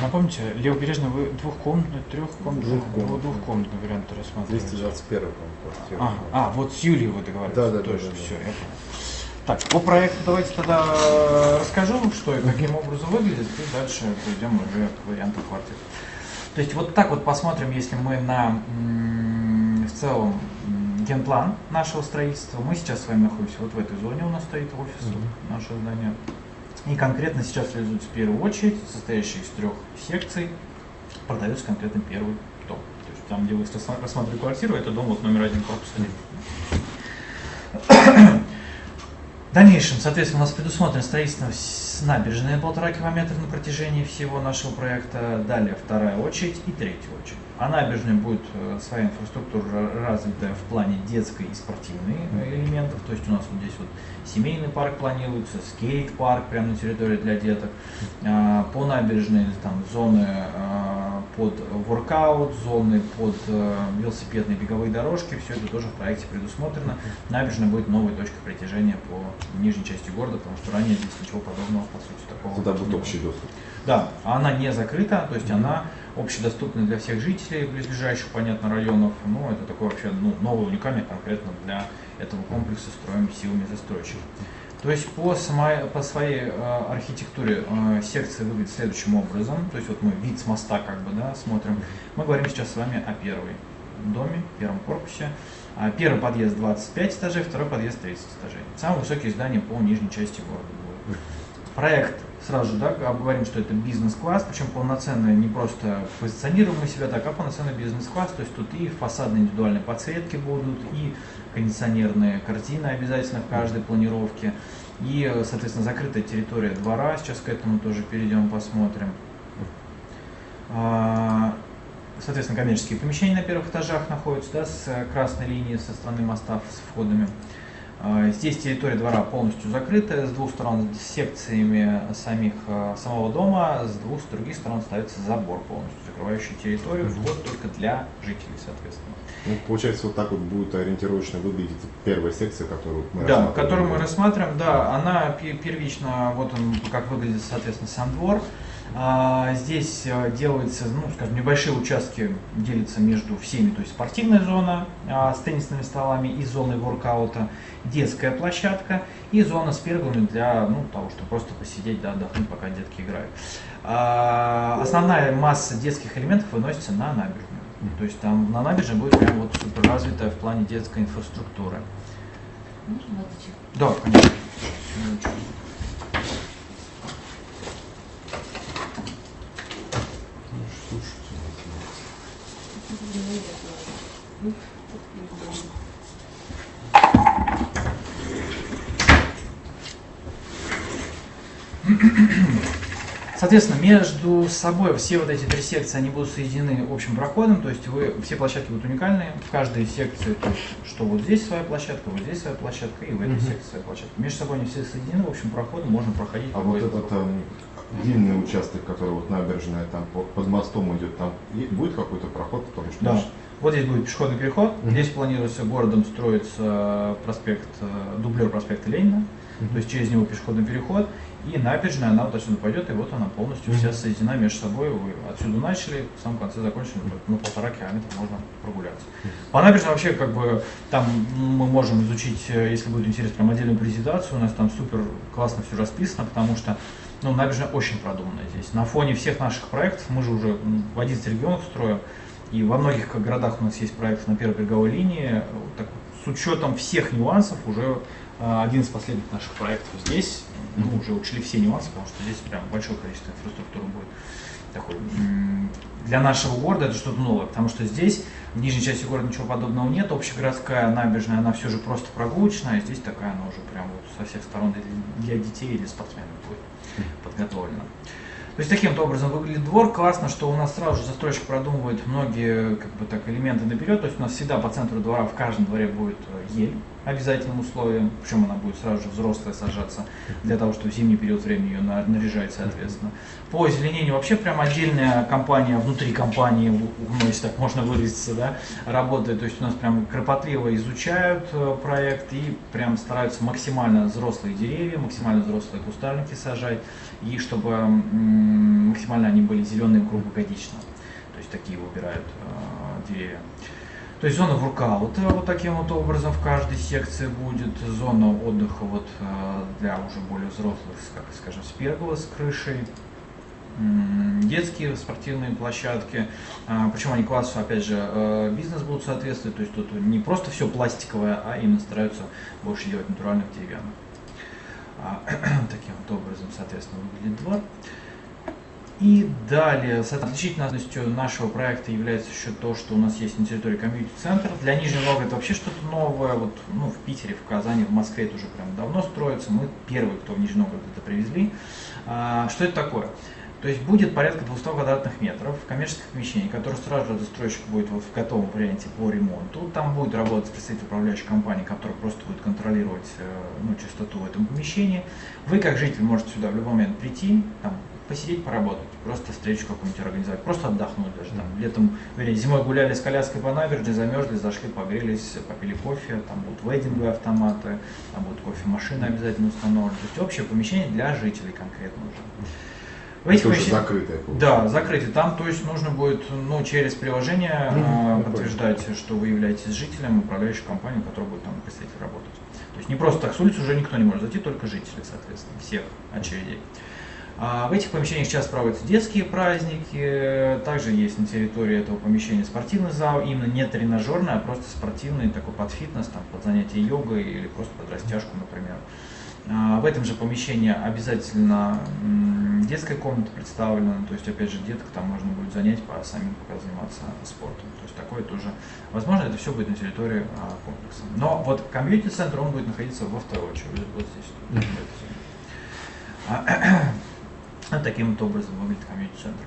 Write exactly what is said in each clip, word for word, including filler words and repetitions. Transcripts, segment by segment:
напомните, левобережный вы двухкомнатный, трехкомнатный, Двухкомнатный. двухкомнатный вариант рассматриваете? двести двадцать первый, по-моему, А, а, вот с Юлией вы договорились. Да, да, да, Точно, да, да. все, я понял. Так, по проекту давайте тогда расскажу, что и каким образом выглядит, и дальше перейдем уже к варианту квартир. То есть вот так вот посмотрим, если мы на м, в целом м, генплан нашего строительства. Мы сейчас с вами находимся вот в этой зоне, у нас стоит офис, mm-hmm. наше здание. И конкретно сейчас реализуется в первую очередь, состоящий из трех секций, продается конкретно первый дом. То есть там, где вы рассматривали квартиру, это дом вот номер один, корпус один. В дальнейшем, соответственно, у нас предусмотрено строительство с набережной полтора километра на протяжении всего нашего проекта. Далее вторая очередь и третья очередь. А набережная будет своя инфраструктура развитая в плане детской и спортивной элементов. То есть у нас вот здесь вот семейный парк планируется, скейт-парк прямо на территории для деток. По набережной там зоны под воркаут, зоны под велосипедные беговые дорожки. Все это тоже в проекте предусмотрено. Набережная будет новой точкой притяжения по нижней части города, потому что ранее здесь ничего подобного, по сути, такого. Туда будет общий доступ. Да, она не закрыта, то есть mm-hmm. она общедоступна для всех жителей близлежащих, понятно, районов. Ну, это такой вообще ну, новый, уникальный конкретно для этого комплекса строим силами застройщиков. То есть по, самой, по своей э, архитектуре э, секция выглядит следующим образом. То есть вот мы вид с моста как бы, да, смотрим. Мы говорим сейчас с вами о первой доме, первом корпусе. Первый подъезд двадцать пять этажей, второй подъезд тридцать этажей. Самые высокие здания по нижней части города будут. Проект, сразу же, да, говорим, что это бизнес-класс, причем полноценный, не просто позиционируем мы себя так, а полноценный бизнес-класс. То есть тут и фасадные индивидуальные подсветки будут, и кондиционерные картины обязательно в каждой планировке, и, соответственно, закрытая территория двора. Сейчас к этому тоже перейдем, посмотрим. Соответственно, коммерческие помещения на первых этажах находятся, да, с красной линией со стороны моста, с входами. Здесь территория двора полностью закрытая, с двух сторон с секциями самих, самого дома, с двух с других сторон ставится забор полностью, закрывающий территорию, вход только для жителей, соответственно. Ну, получается, вот так вот будет ориентировочно выглядеть первая секция, которую мы да, рассматриваем. которую мы рассматриваем, да, она первично, вот он, как выглядит, соответственно, сам двор. Здесь делаются, ну, скажем, небольшие участки делятся между всеми, то есть спортивная зона с теннисными столами и зоной воркаута, детская площадка и зона с перголами для, ну, того, чтобы просто посидеть, да, отдохнуть, пока детки играют. Основная масса детских элементов выносится на набережную, то есть там на набережной будет прям вот супер развитая в плане детской инфраструктуры. Можно водичек? Да, конечно. Соответственно, между собой все вот эти три секции, они будут соединены общим проходом, то есть вы, все площадки будут уникальные, в каждой секции, то есть, что вот здесь своя площадка, вот здесь своя площадка и в этой mm-hmm. секции своя площадка. Между собой они все соединены общим проходом, можно проходить. А вот этот там длинный участок, который вот набережная, там под мостом идет, там будет какой-то проход, потому что... Да. Дальше... Вот здесь будет пешеходный переход, mm-hmm. здесь планируется городом строится проспект, дублер проспекта Ленина, mm-hmm. то есть через него пешеходный переход, и набережная, она вот отсюда пойдет, и вот она полностью mm-hmm. вся соединена между собой. Вы отсюда начали, в самом конце закончили, на полтора километра можно прогуляться. Mm-hmm. По набережной вообще, как бы, там мы можем изучить, если будет интерес, прям отдельную презентацию, у нас там супер классно все расписано, потому что ну, набережная очень продуманная здесь. На фоне всех наших проектов, мы же уже в одиннадцати регионах строим, и во многих городах у нас есть проекты на первой береговой линии. Так, с учетом всех нюансов уже э, один из последних наших проектов здесь, ну, уже учли все нюансы, потому что здесь прям большое количество инфраструктуры будет. Такой, для нашего города это что-то новое, потому что здесь в нижней части города ничего подобного нет. Общегородская набережная, она все же просто прогулочная, а здесь такая она уже прям вот со всех сторон для детей и для спортсменов будет подготовлена. То есть таким-то образом выглядит двор. Классно, что у нас сразу же застройщик продумывает многие как бы, так, элементы наперед. То есть у нас всегда по центру двора в каждом дворе будет ель обязательным условием. Причем она будет сразу же взрослая сажаться для того, чтобы в зимний период времени ее наряжать, соответственно. По озеленению вообще прям отдельная компания, внутри компании, ну, если так можно выразиться, да, работает. То есть у нас прям кропотливо изучают проект и прям стараются максимально взрослые деревья, максимально взрослые кустарники сажать. И чтобы максимально они были зеленые круглогодично. То есть такие выбирают э, деревья. То есть зона воркаута вот таким вот образом в каждой секции будет, зона отдыха вот э, для уже более взрослых, как скажем, с пергола, с крышей, м, детские спортивные площадки, э, причем они классу, опять же, э, бизнес будут соответствовать, то есть тут не просто все пластиковое, а именно стараются больше делать натуральных деревянных. А, таким вот образом, соответственно, выглядит двор. И далее, отличительностью нашего проекта является еще то, что у нас есть на территории комьюнити-центр. Для Нижнего Новгорода это вообще что-то новое. Вот, ну, в Питере, в Казани, в Москве это уже прям давно строится. Мы первые, кто в Нижний Новгород это привезли. А, что это такое? То есть будет порядка двухсот квадратных метров коммерческих помещений, которые сразу же застройщик будет вот в готовом варианте по ремонту. Там будет работать представитель управляющей компании, который просто будет контролировать ну, чистоту в этом помещении. Вы, как житель, можете сюда в любой момент прийти, там, посидеть, поработать, просто встречу какую-нибудь организовать, просто отдохнуть даже. Там, летом, вернее, зимой гуляли с коляской по набережной, замерзли, зашли, погрелись, попили кофе, там будут вейдинговые автоматы, там будут кофемашины обязательно установлены. То есть общее помещение для жителей конкретно уже. В этих тоже помещениях... закрытое. Да, закрытие. Там, то есть, нужно будет ну, через приложение mm-hmm. э, подтверждать, что вы являетесь жителем управляющей компании, которая будет там представитель работать. То есть не просто так с улицы уже никто не может зайти, только жители, соответственно, всех очередей. А в этих помещениях сейчас проводятся детские праздники, также есть на территории этого помещения спортивный зал, именно не тренажерный, а просто спортивный, такой под фитнес, там, под занятие йогой или просто под растяжку, например. А в этом же помещении обязательно детская комната представлена, то есть опять же деток там можно будет занять, по самим пока заниматься спортом. То есть такое тоже возможно, это все будет на территории а, комплекса. Но вот комьюнити-центр, он будет находиться во второй очередь, вот здесь. Mm-hmm. Вот таким вот образом выглядит комьюнити-центр.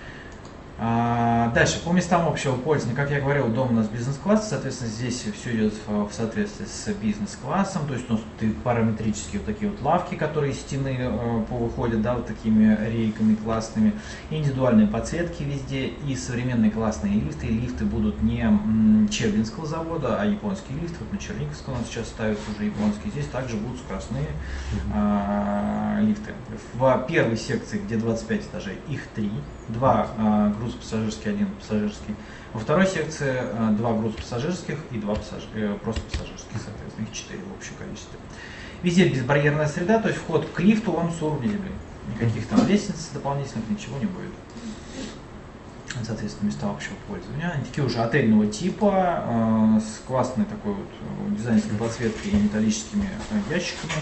А, дальше, по местам общего пользования, как я говорил, дом у нас бизнес-класс, соответственно, здесь все идет в, в соответствии с бизнес-классом, то есть у нас тут параметрические вот такие вот лавки, которые из стены э, повыходят, да, вот такими рейками классными, индивидуальные подсветки везде и современные классные лифты. И лифты будут не м, Червинского завода, а японские лифты. Вот на Черниговском у нас сейчас ставятся уже японские, здесь также будут скоростные э, лифты. В первой секции, где двадцать пять этажей, их три, два э, грузопассажирский, один пассажирский. Во второй секции э, два грузопассажирских и два пассаж... э, просто пассажирских, соответственно, их четыре в общем количестве. Везде безбарьерная среда, то есть вход к лифту он с уровня земли. Никаких там лестниц дополнительных, ничего не будет. Соответственно, места общего пользования. Они такие уже отельного типа, э, с классной такой вот дизайнерской подсветкой и металлическими э, ящиками.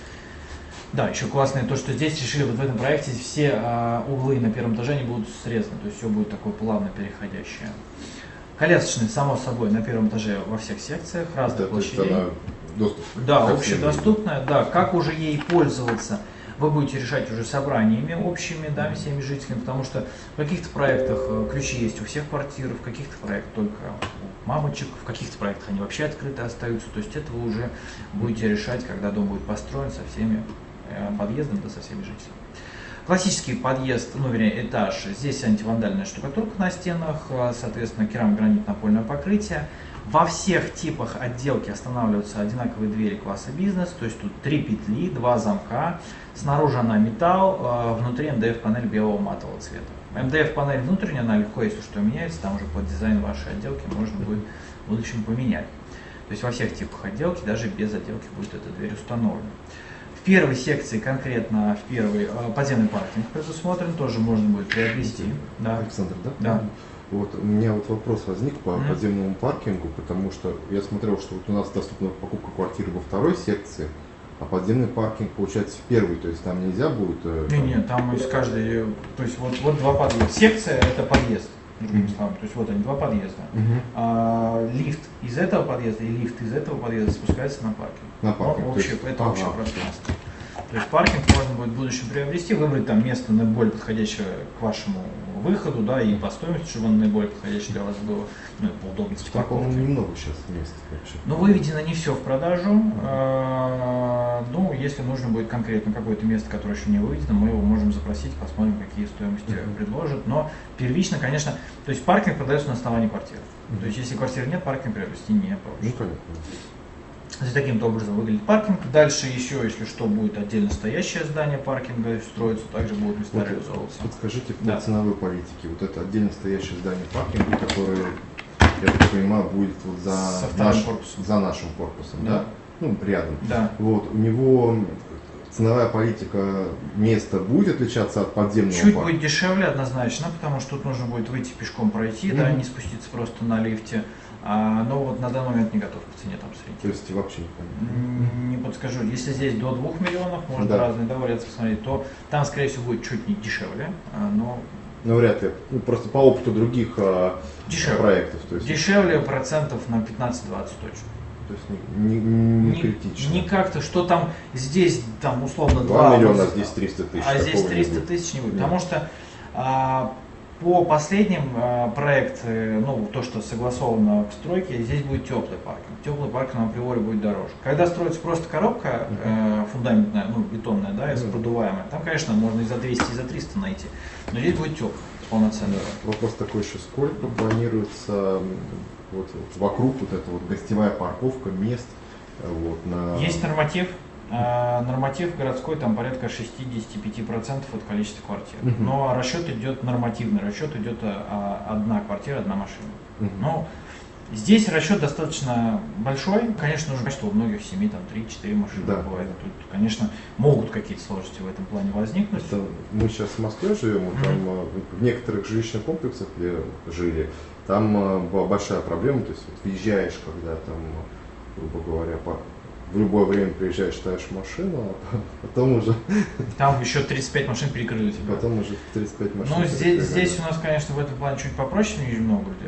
Да, еще классное то, что здесь решили вот в этом проекте все э, углы на первом этаже они будут срезаны, то есть все будет такое плавно переходящее. Колясочный, само собой, на первом этаже во всех секциях, разных площадей. Да, общедоступная, да, как уже ей пользоваться, вы будете решать уже собраниями общими, да, всеми жителями, потому что в каких-то проектах ключи есть у всех квартир, в каких-то проектах только у мамочек, в каких-то проектах они вообще открыты остаются, то есть это вы уже будете решать, когда дом будет построен со всеми подъездом, да, со всеми жителями. Классический подъезд, ну, вернее, этаж, здесь антивандальная штукатурка на стенах, соответственно, керамогранит напольное покрытие. Во всех типах отделки останавливаются одинаковые двери класса бизнес, то есть тут три петли, два замка, снаружи она металл, внутри эм дэ эф-панель белого матового цвета. эм дэ эф-панель внутренняя, она легко, если что, меняется, там уже под дизайн вашей отделки можно будет в будущем поменять. То есть во всех типах отделки, даже без отделки будет эта дверь установлена. В первой секции, конкретно в первой, подземный паркинг предусмотрен, тоже можно будет приобрести. Да. Александр, да? Да. Вот у меня вот вопрос возник по Mm-hmm. подземному паркингу, потому что я смотрел, что вот у нас доступна покупка квартиры во второй секции, а подземный паркинг получается в первой, то есть там нельзя будет... Не, не, там из каждой, то есть вот, вот два подъезда. Секция это подъезд, другими Mm-hmm. словами, то есть вот они, два подъезда. Mm-hmm. А, лифт из этого подъезда и лифт из этого подъезда спускается на паркинг. На паркинг. Ну, общее, есть... это ага. общее пространство. То есть паркинг можно будет в будущем приобрести, выбрать там место наиболее подходящее к вашему выходу, да, и по стоимости, чтобы он наиболее подходящий для вас было, ну, и по удобности По-моему, парковки. немного сейчас мест вообще. Ну, выведено не все в продажу. Mm-hmm. Ну, если нужно будет конкретно какое-то место, которое еще не выведено, мы его можем запросить, посмотрим, какие стоимости mm-hmm. предложат. Но первично, конечно, то есть паркинг продается на основании квартиры. Mm-hmm. То есть если квартиры нет, паркинг приобрести не получится. Ну, понятно. Значит, таким образом выглядит паркинг. Дальше еще, если что, будет отдельно стоящее здание паркинга строиться, также будут места Вот, реализовываться. подскажите по Да. ценовой политике, вот это отдельно стоящее здание паркинга, которое, я так понимаю, будет вот за, Со вторым наш- корпусом. за нашим корпусом, да? Да. Ну, рядом. Да. Вот, у него ценовая политика места будет отличаться от подземного Чуть парка? будет дешевле однозначно, потому что тут нужно будет выйти пешком пройти, да, Мгм. не спуститься просто на лифте. А, но вот на данный момент не готов по цене там То среди. есть вообще не понятно. М, Не подскажу. Если здесь до двух миллионов, можно Да. разные да, вариации посмотреть, то там, скорее всего, будет чуть не дешевле, а, но Ну, вряд ли. Ну, просто по опыту других а, Дешевле. проектов. То есть, дешевле процентов на пятнадцать-двадцать точно. То есть не, не- не Не- критично. Не как-то, что там здесь, там, условно, два два миллиона, а вот, здесь триста тысяч. а здесь такого не триста будет. тысяч не будет. Нет. Потому что а, по последним а, проекты, ну, то, что согласовано в стройке, здесь будет теплый паркинг. Теплый паркинг априори будет дороже. Когда строится просто коробка э, фундаментная, ну, бетонная, да, и Мгм. продуваемая, там, конечно, можно и за двести, и за триста найти. Но здесь будет теплый, полноценный. Вопрос такой еще, сколько планируется м, вот, вокруг вот эта вот гостевая парковка, мест э, вот, на... Есть норматив. А, Норматив городской там порядка шестьдесят пять процентов от количества квартир. Мгм. Но расчет идет нормативный, расчет идет а, одна квартира, одна машина. Мгм. Но здесь расчет достаточно большой. Конечно, нужно, что у многих семей там три-четыре машины Да. бывает. Тут, конечно, могут какие-то сложности в этом плане возникнуть. Это мы сейчас в Москве живем, и Мгм. там э, в некоторых жилищных комплексах, где жили, там э, была большая проблема, то есть вот въезжаешь, когда там, э, грубо говоря, по- в любое время приезжаешь, ставишь машину, а потом уже, Там еще тридцать пять машин перекрыли тебя. потом уже тридцать пять машин. Ну, здесь, перекрыли. здесь у нас, конечно, в этом плане чуть попроще в Нижнем Новгороде.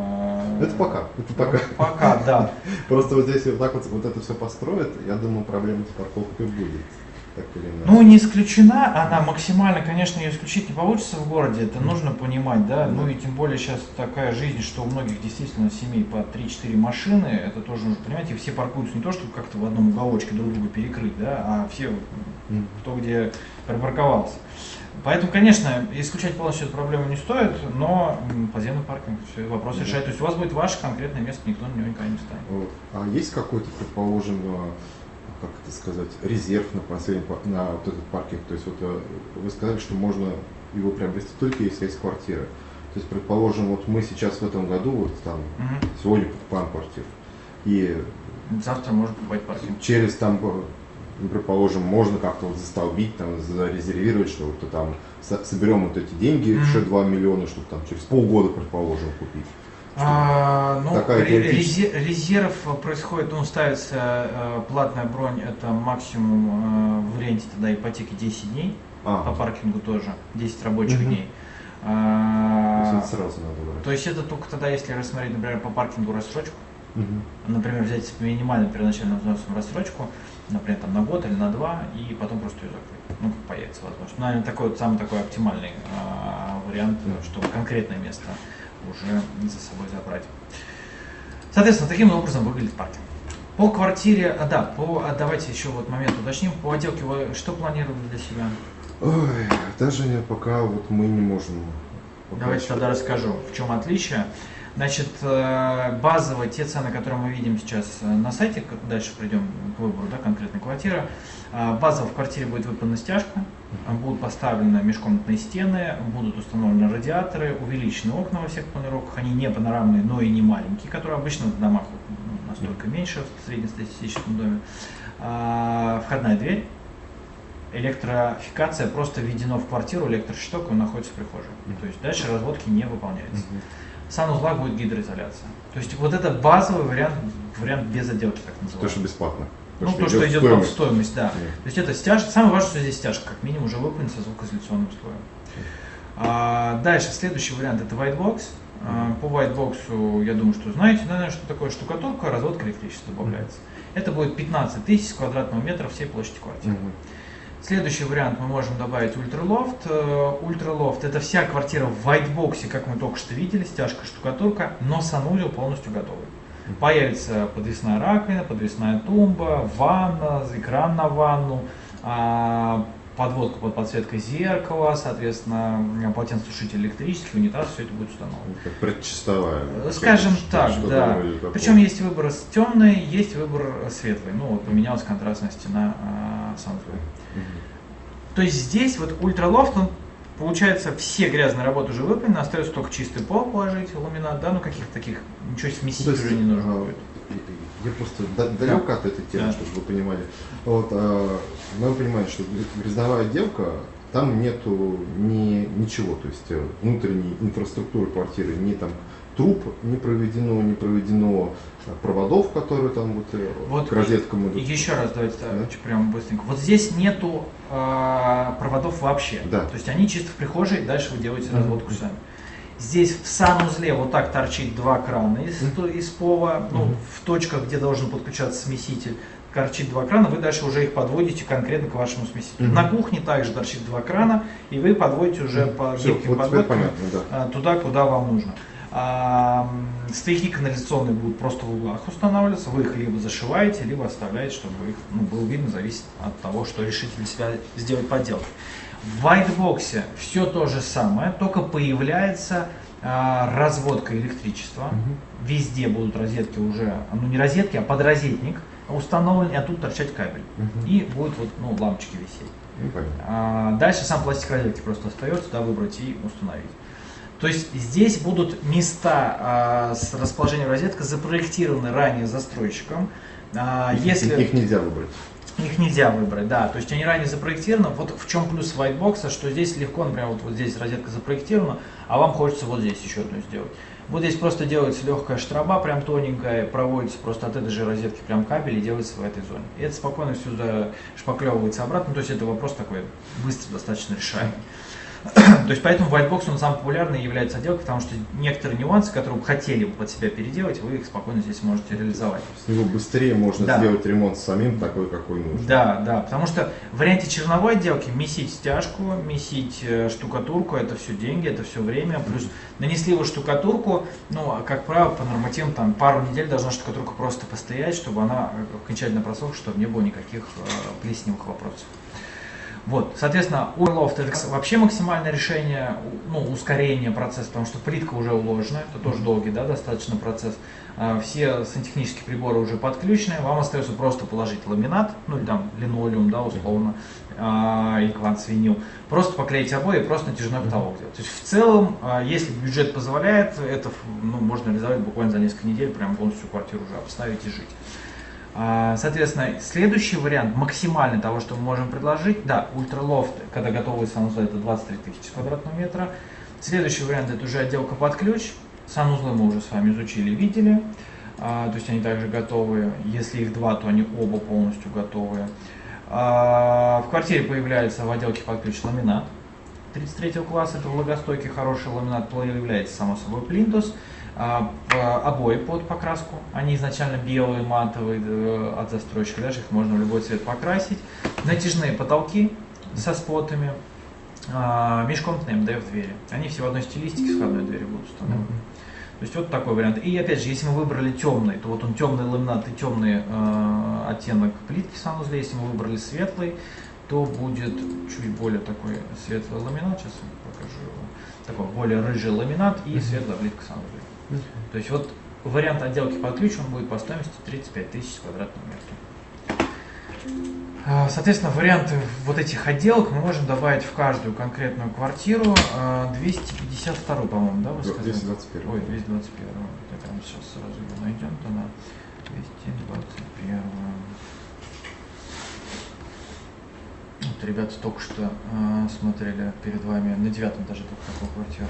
А, Это пока, это пока. Пока, да. Просто вот здесь вот так вот, вот это все построят, я думаю, проблема с парковкой будет. Так или иначе. Ну, не исключена, она максимально, конечно, ее исключить не получится в городе, это нужно понимать, да, ну и тем более сейчас такая жизнь, что у многих действительно семей по три-четыре машины, это тоже нужно понимать, и все паркуются не то, чтобы как-то в одном уголочке друг друга перекрыть, да, а все Мгм. кто где припарковался. Поэтому, конечно, исключать полностью эту проблему не стоит, но м, подземный паркинг все вопрос Да. решает. То есть у вас будет ваше конкретное место, никто на него никогда не станет. Вот. А есть какой-то, предположим, э, как это сказать, резерв на последний пар- на вот этот паркинг? То есть вот э, вы сказали, что можно его приобрести только если есть квартира. То есть, предположим, вот мы сейчас в этом году, вот там, Мгм. сегодня покупаем квартиру. И Завтра можно покупать паркинг. через там, э, ну, предположим, можно как-то вот застолбить, там, зарезервировать, что вот там со- соберем вот эти деньги, Мгм. еще два миллиона, чтобы там через полгода, предположим, купить. А, ну, Такая ре- теоретическая. резе- резерв происходит, ну, ставится э, платная бронь, это максимум э, в варианте тогда ипотеки десять дней, по А, паркингу тоже, десять рабочих Мгм. дней. то А, есть это сразу надо брать. то есть это только тогда, если рассмотреть, например, по паркингу рассрочку, Мгм. например, взять с минимальным первоначальным взносом рассрочку, например, там на год или на два, и потом просто ее закрыть. Ну, как появится возможность. Ну, наверное, такой вот самый такой оптимальный а, вариант, Мгм. чтобы конкретное место уже за собой забрать. Соответственно, таким образом выглядит паркинг. По квартире, а, да, по, а, давайте еще вот момент уточним. По отделке вы что планировали для себя? Ой, даже не- пока вот мы не можем. пока Давайте еще. тогда расскажу, в чем отличие. Значит, э, базовые, те цены, которые мы видим сейчас э, на сайте, как дальше придем к выбору, да, конкретной квартиры, э, базово в квартире будет выполнена стяжка, э, будут поставлены межкомнатные стены, будут установлены радиаторы, увеличены окна во всех планировках, они не панорамные, но и не маленькие, которые обычно в домах ну, настолько меньше в среднестатистическом доме. А, входная дверь. Электрификация просто введено в квартиру, электрощиток, он находится в прихожей. То есть дальше разводки не выполняется. Мгм. В санузлах будет гидроизоляция. То есть вот это базовый вариант, вариант без отделки, так То, что называемый. бесплатно. Ну, то, что идет в стоимость, да. Мгм. То есть это стяжка, самое важное, что здесь стяжка, как минимум, уже выполнена со звукоизоляционным слоем. А, дальше, следующий вариант это whitebox. А, по whitebox, я думаю, что знаете, наверное, что такое штукатурка, разводка электричества добавляется. Это будет пятнадцать тысяч квадратного метра всей площади квартиры. Мгм. Следующий вариант мы можем добавить ультралофт. Э, Ультралофт это вся квартира в whitebox, как мы только что видели, стяжка, штукатурка, но санузел полностью готовый. Появится подвесная раковина, подвесная тумба, ванна, экран на ванну, а, подводку под подсветкой зеркала, соответственно, полотенцесушитель электрический, унитаз, все это будет установлено. Как предчистовая. Скажем так, что-то да. вроде такого. Причем есть выбор темный, есть выбор светлый. Ну вот поменялась контрастная стена а, санузла. Мгм. То есть здесь вот ультралофт, он, получается, все грязные работы уже выполнены, остается только чистый пол положить, ламинат, да, ну каких-то таких, ничего смесить То есть, уже не нужно а, будет. Я просто да- далек от этой темы, Да. чтобы вы понимали. Вот, а, надо понимать, что грязновая отделка, там нету ни, ничего, то есть э, внутренней инфраструктуры квартиры, ни там труб не проведено, не проведено а, проводов, которые там вот, э, Вот к розеткам идут. Еще раз давайте так, Да. прям быстренько. Вот здесь нету а, проводов вообще. Да. То есть они чисто в прихожей, дальше вы делаете Мгм. разводку сами. Здесь в санузле вот так торчит два крана из, из пола, ну, Мгм. в точках, где должен подключаться смеситель, торчит два крана, вы дальше уже их подводите конкретно к вашему смесителю. Мгм. На кухне также торчит два крана, и вы подводите уже по Всё, гибким вот теперь подводкам понятно, да. а, туда, куда вам нужно. А, м, стояки канализационные будут просто в углах устанавливаться, вы их либо зашиваете, либо оставляете, чтобы их ну, было видно, зависит от того, что решите для себя сделать подделку. В вайтбоксе все то же самое, только появляется а, разводка электричества. Мгм. Везде будут розетки уже, ну не розетки, а подрозетник установлен, и оттуда торчать кабель. Мгм. И будет вот, ну, лампочки висеть. Ну, понятно. А, дальше сам пластик розетки просто остается, да, выбрать и установить. То есть здесь будут места а, с расположением розеток запроектированы ранее застройщиком. А, Их- если Их нельзя выбрать. их нельзя выбрать, да, то есть они ранее запроектированы. Вот в чем плюс вайтбокса, что здесь легко, например, вот, вот здесь розетка запроектирована, а вам хочется вот здесь еще одну сделать. Вот здесь просто делается легкая штраба, прям тоненькая, проводится просто от этой же розетки прям кабель и делается в этой зоне. И это спокойно все зашпаклевывается обратно, то есть это вопрос такой быстро достаточно решаемый. То есть поэтому вайтбокс он самый популярный является отделкой, потому что некоторые нюансы, которые вы хотели бы под себя переделать, вы их спокойно здесь можете реализовать. С него быстрее можно Да. сделать ремонт самим такой, какой нужен. Да, да, потому что в варианте черновой отделки месить стяжку, месить э, штукатурку, это все деньги, это все время, плюс нанесли вы штукатурку, ну, а, как правило, по нормативам там пару недель должна штукатурка просто постоять, чтобы она э, окончательно просохла, чтобы не было никаких э, плесневых вопросов. Вот, соответственно, у лофт это вообще максимальное решение, ну, ускорение процесса, потому что плитка уже уложена, это тоже долгий, да, достаточно процесс. А, Все сантехнические приборы уже подключены, вам остается просто положить ламинат, ну или там линолеум, да, условно, а, или кварц-винил, просто поклеить обои и просто натяжной потолок делать. То есть в целом, а, если бюджет позволяет, это ну, можно реализовать буквально за несколько недель, прям полностью квартиру уже обставить и жить. А, Соответственно, следующий вариант максимальный того, что мы можем предложить, да, ультралофт, когда готовый санузел, это двадцать три тысячи квадратного метра. Следующий вариант это уже отделка под ключ. Санузлы мы уже с вами изучили, видели, а, то есть они также готовы. Если их два, то они оба полностью готовые. А, в квартире появляется в отделке под ключ ламинат тридцать третьего класса, это влагостойкий хороший ламинат, появляется само собой плинтус. А, обои под покраску, они изначально белые, матовые э, от застройщика, даже их можно в любой цвет покрасить. Натяжные потолки со спотами, а, межкомнатные эм дэ эф двери, они все в одной стилистике с входной дверью будут установлены. То есть вот такой вариант. И опять же, если мы выбрали темный, то вот он темный ламинат и темный э, оттенок плитки в санузле. Если мы выбрали светлый, то будет чуть более такой светлый ламинат, сейчас я покажу его, такой более рыжий ламинат и светлая плитка в санузле. То есть вот вариант отделки под ключ, он будет по стоимости тридцать пять тысяч квадратного метра. А, Соответственно, варианты вот этих отделок мы можем добавить в каждую конкретную квартиру. А, двести пятьдесят второй, по-моему, да, вы сказали? двести двадцать первый. Ой, двести двадцать первый. Это прямо сейчас сразу его найдем тогда. двести двадцать первый. Вот ребята только что э, смотрели перед вами на девятом этаже только такую квартиру.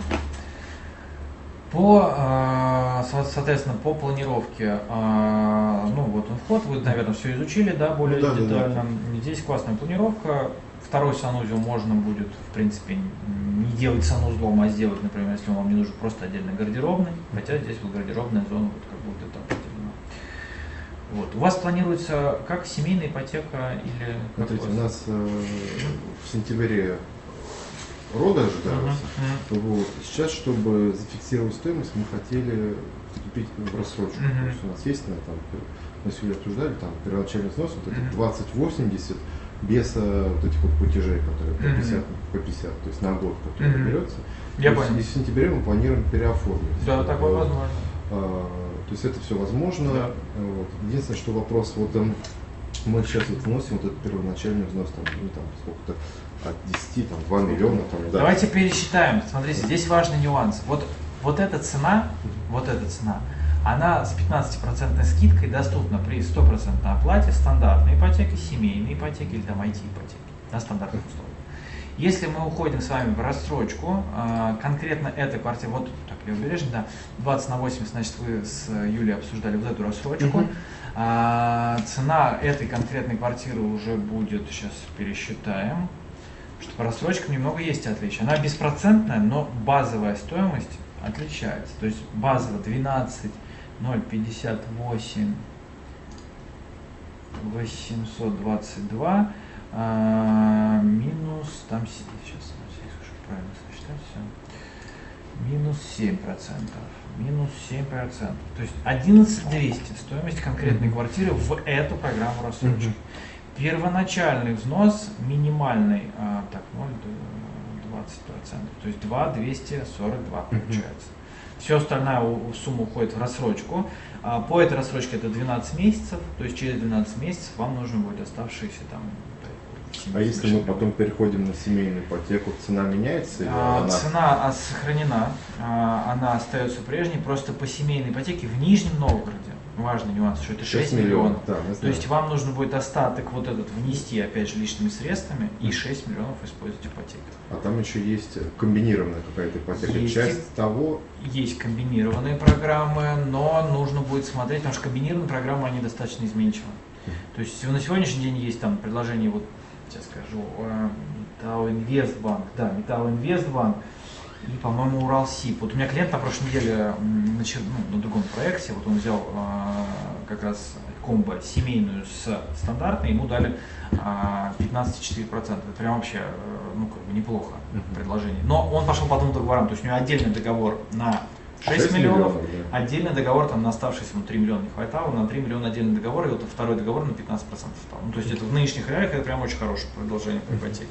По, э, со- соответственно, по планировке, э, ну вот он вход, вы, наверное, все изучили, да, более Ну да, да, детально. Здесь классная планировка. Второй санузел можно будет, в принципе, не делать санузлом, а сделать, например, если вам не нужен просто отдельно гардеробный. Хотя здесь вот гардеробная зона вот как будто так определена. Вот. У вас планируется как семейная ипотека или как Смотрите, у у вас? нас э, в сентябре роды ожидаются. Мгм, Вот. Сейчас, чтобы зафиксировать стоимость, мы хотели вступить в рассрочку. Мгм. То есть у нас есть, на, там, мы сегодня обсуждали, там первоначальный взнос, вот это Мгм. двадцать восемьдесят, без э, вот этих вот платежей, которые по Мгм. пятьдесят, по пятьдесят, то есть на год, который Мгм. берется. Я То есть понял. и в сентябре мы планируем переоформить. Да, такое Вот. возможно. А, то есть это все возможно. Да. Вот. Единственное, что вопрос, вот эм, мы сейчас вот вносим вот этот первоначальный взнос, там, ну, там сколько-то от десяти, там, два миллиона. Там, да. Давайте пересчитаем. Смотрите, здесь важный нюанс. Вот, вот эта цена, вот эта цена, она с пятнадцатипроцентной скидкой доступна при стопроцентной оплате стандартной ипотеки, семейной ипотеки или там ай ти-ипотеки на стандартных условиях. Если мы уходим с вами в рассрочку, а, конкретно эта квартира, вот так, Левобережный, да, двадцать на восемьдесят, значит, вы с Юлей обсуждали вот эту рассрочку. Мгм. А, цена этой конкретной квартиры уже будет, сейчас пересчитаем, что по рассрочкам немного есть отличия. Она беспроцентная, но базовая стоимость отличается. То есть базовая двенадцать ноль пятьдесят восемь восемьсот двадцать два а, минус там си- сейчас чтобы правильно сосчитать все, минус семь процентов, минус семь процентов, то есть одиннадцать двести стоимость конкретной Мгм. квартиры в эту программу рассрочки. Мгм. Первоначальный взнос минимальный, а, так, ноль двадцать процентов, то есть два двести сорок два Мгм. получается. Все остальная у- сумма уходит в рассрочку. А, По этой рассрочке это двенадцать месяцев, то есть через двенадцать месяцев вам нужно будет оставшиеся там семь А если мы миллионов. потом переходим на семейную ипотеку, цена меняется? Или А, она... Цена а, сохранена, а, она остается прежней, просто по семейной ипотеке в Нижнем Новгороде, важный нюанс, что это шесть миллионов. Да, мы То знаем. есть вам нужно будет остаток вот этот внести, опять же, личными средствами и Мгм. шесть миллионов использовать ипотеку. А там еще есть комбинированная какая-то ипотека. Есть. Часть того, Есть комбинированные программы, но нужно будет смотреть, потому что комбинированные программы, они достаточно изменчивы. То есть на сегодняшний день есть там предложение, вот сейчас скажу, э, Металлинвестбанк, да, Металлинвестбанк и, по-моему, Уралсиб. Вот у меня клиент на прошлой неделе м, на, чер- ну, на другом проекте, вот он взял э, как раз комбо семейную с стандартной, ему дали э, пятнадцать целых четыре десятых процента. Это прям вообще, э, ну, как бы неплохо Мгм. предложение. Но он пошел по двум договорам, то есть у него отдельный договор на шесть шесть миллионов, миллионов, да. отдельный договор там на оставшиеся, ему три миллиона не хватало, на три миллиона отдельный договор, и вот второй договор на пятнадцать процентов стал. Ну, то есть это в нынешних реалиях это прям очень хорошее предложение по ипотеке.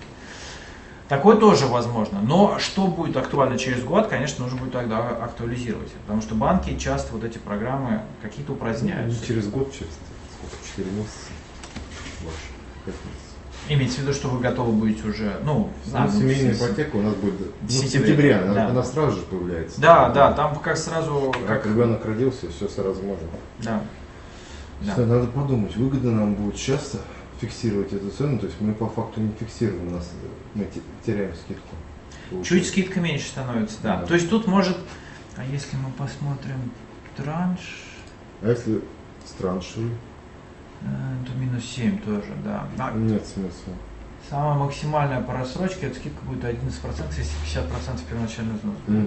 Такое тоже возможно, но что будет актуально через год, конечно, нужно будет тогда актуализировать, потому что банки часто вот эти программы какие-то Ну, упраздняют. не через год, через сколько, четыре месяца, больше, пять месяцев. Имеется в виду, что вы готовы будете уже, ну, Ну, а, ну, семейная в сентябре. ипотека у нас будет ну, в сентябре, сентябре, она, да. она сразу же появляется. Да, да, там как сразу, Как как, ребенок родился, все сразу можно. да, да. Что, надо подумать, выгодно нам будет сейчас фиксировать эту цену, то есть мы по факту не фиксируем, у нас мы те- теряем скидку. Чуть Получается. скидка меньше становится, да. Да. То есть тут может, а если мы посмотрим транш, А если с траншей? э, то минус семь тоже, да. А Нет смысла. самая максимальная по рассрочке, эта скидка будет одиннадцать процентов, если пятьдесят процентов первоначальный взнос. Мгм.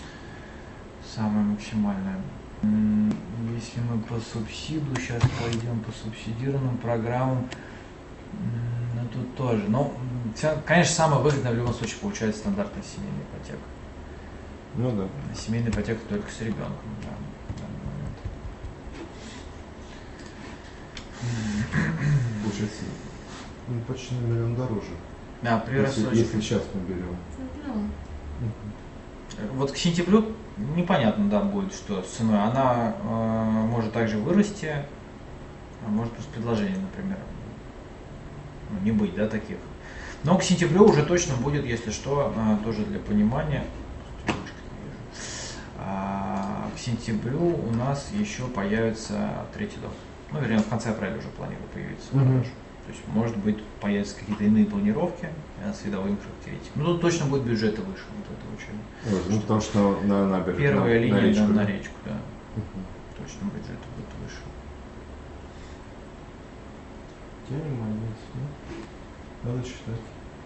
Самая максимальная. М, Если мы по субсиду, сейчас пойдем по субсидированным программам, м, ну тут тоже. Но, м, вся- конечно, самое выгодное в любом случае получается стандартная семейная ипотека. Ну да. Семейная ипотека только с ребенком, да, в данный момент. Получается, ну, почти на миллион дороже. Да, при Если, рассрочке. если сейчас мы берем. Ну, Вот к сентябрю непонятно, да, будет, что с ценой. Она э, может также вырасти, а может просто предложение, например, ну, не быть, да, таких. Но к сентябрю уже точно будет, если что, э, тоже для понимания. А, к сентябрю у нас еще появится третий дом. Ну, вернее, в конце апреля уже планирую появиться. Мгм. продажа. То есть, может быть, появятся какие-то иные планировки э, с видовыми характеристиками. Ну, тут точно будет бюджеты выше вот этого учебы. Вот, ну, потому что на, на набережной. Первая на, линия на речку, да, да? на речку, да. Мгм. Точно бюджеты будут выше. Тянем момент, да? Надо считать.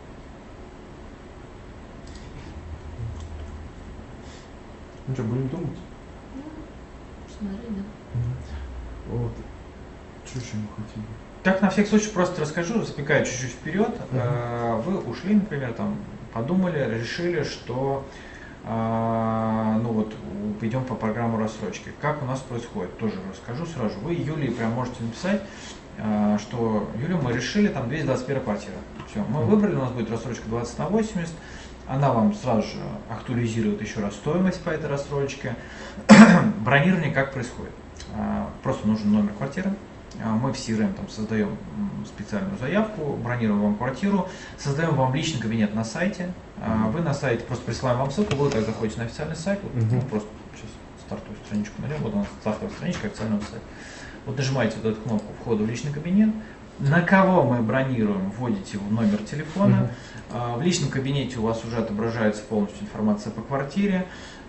Ну что, будем думать? ну, смотри, да. Вот. Что еще мы хотели? Так, на всякий случай, просто расскажу, забегая чуть-чуть вперед. Мгм. Э, Вы ушли, например, там, подумали, решили, что э, ну вот, идем по программу рассрочки. Как у нас происходит, тоже расскажу сразу. Вы Юлии прям можете написать, э, что, Юля, мы решили, там двести двадцать первая квартира. Все, мы выбрали, у нас будет рассрочка двадцать на восемьдесят. Она вам сразу же актуализирует еще раз стоимость по этой рассрочке. Бронирование как происходит? Просто нужен номер квартиры. Мы в си эр эм там создаем специальную заявку, бронируем вам квартиру, создаем вам личный кабинет на сайте. Вы на сайте просто присылаем вам ссылку, вы так заходите на официальный сайт. Вот, uh-huh. ну, просто сейчас стартовую страничку найдем. Вот у нас стартовая страничка официального сайта. Вот нажимаете вот эту кнопку входа в личный кабинет. На кого мы бронируем, вводите в номер телефона. Uh-huh. В личном кабинете у вас уже отображается полностью информация по квартире.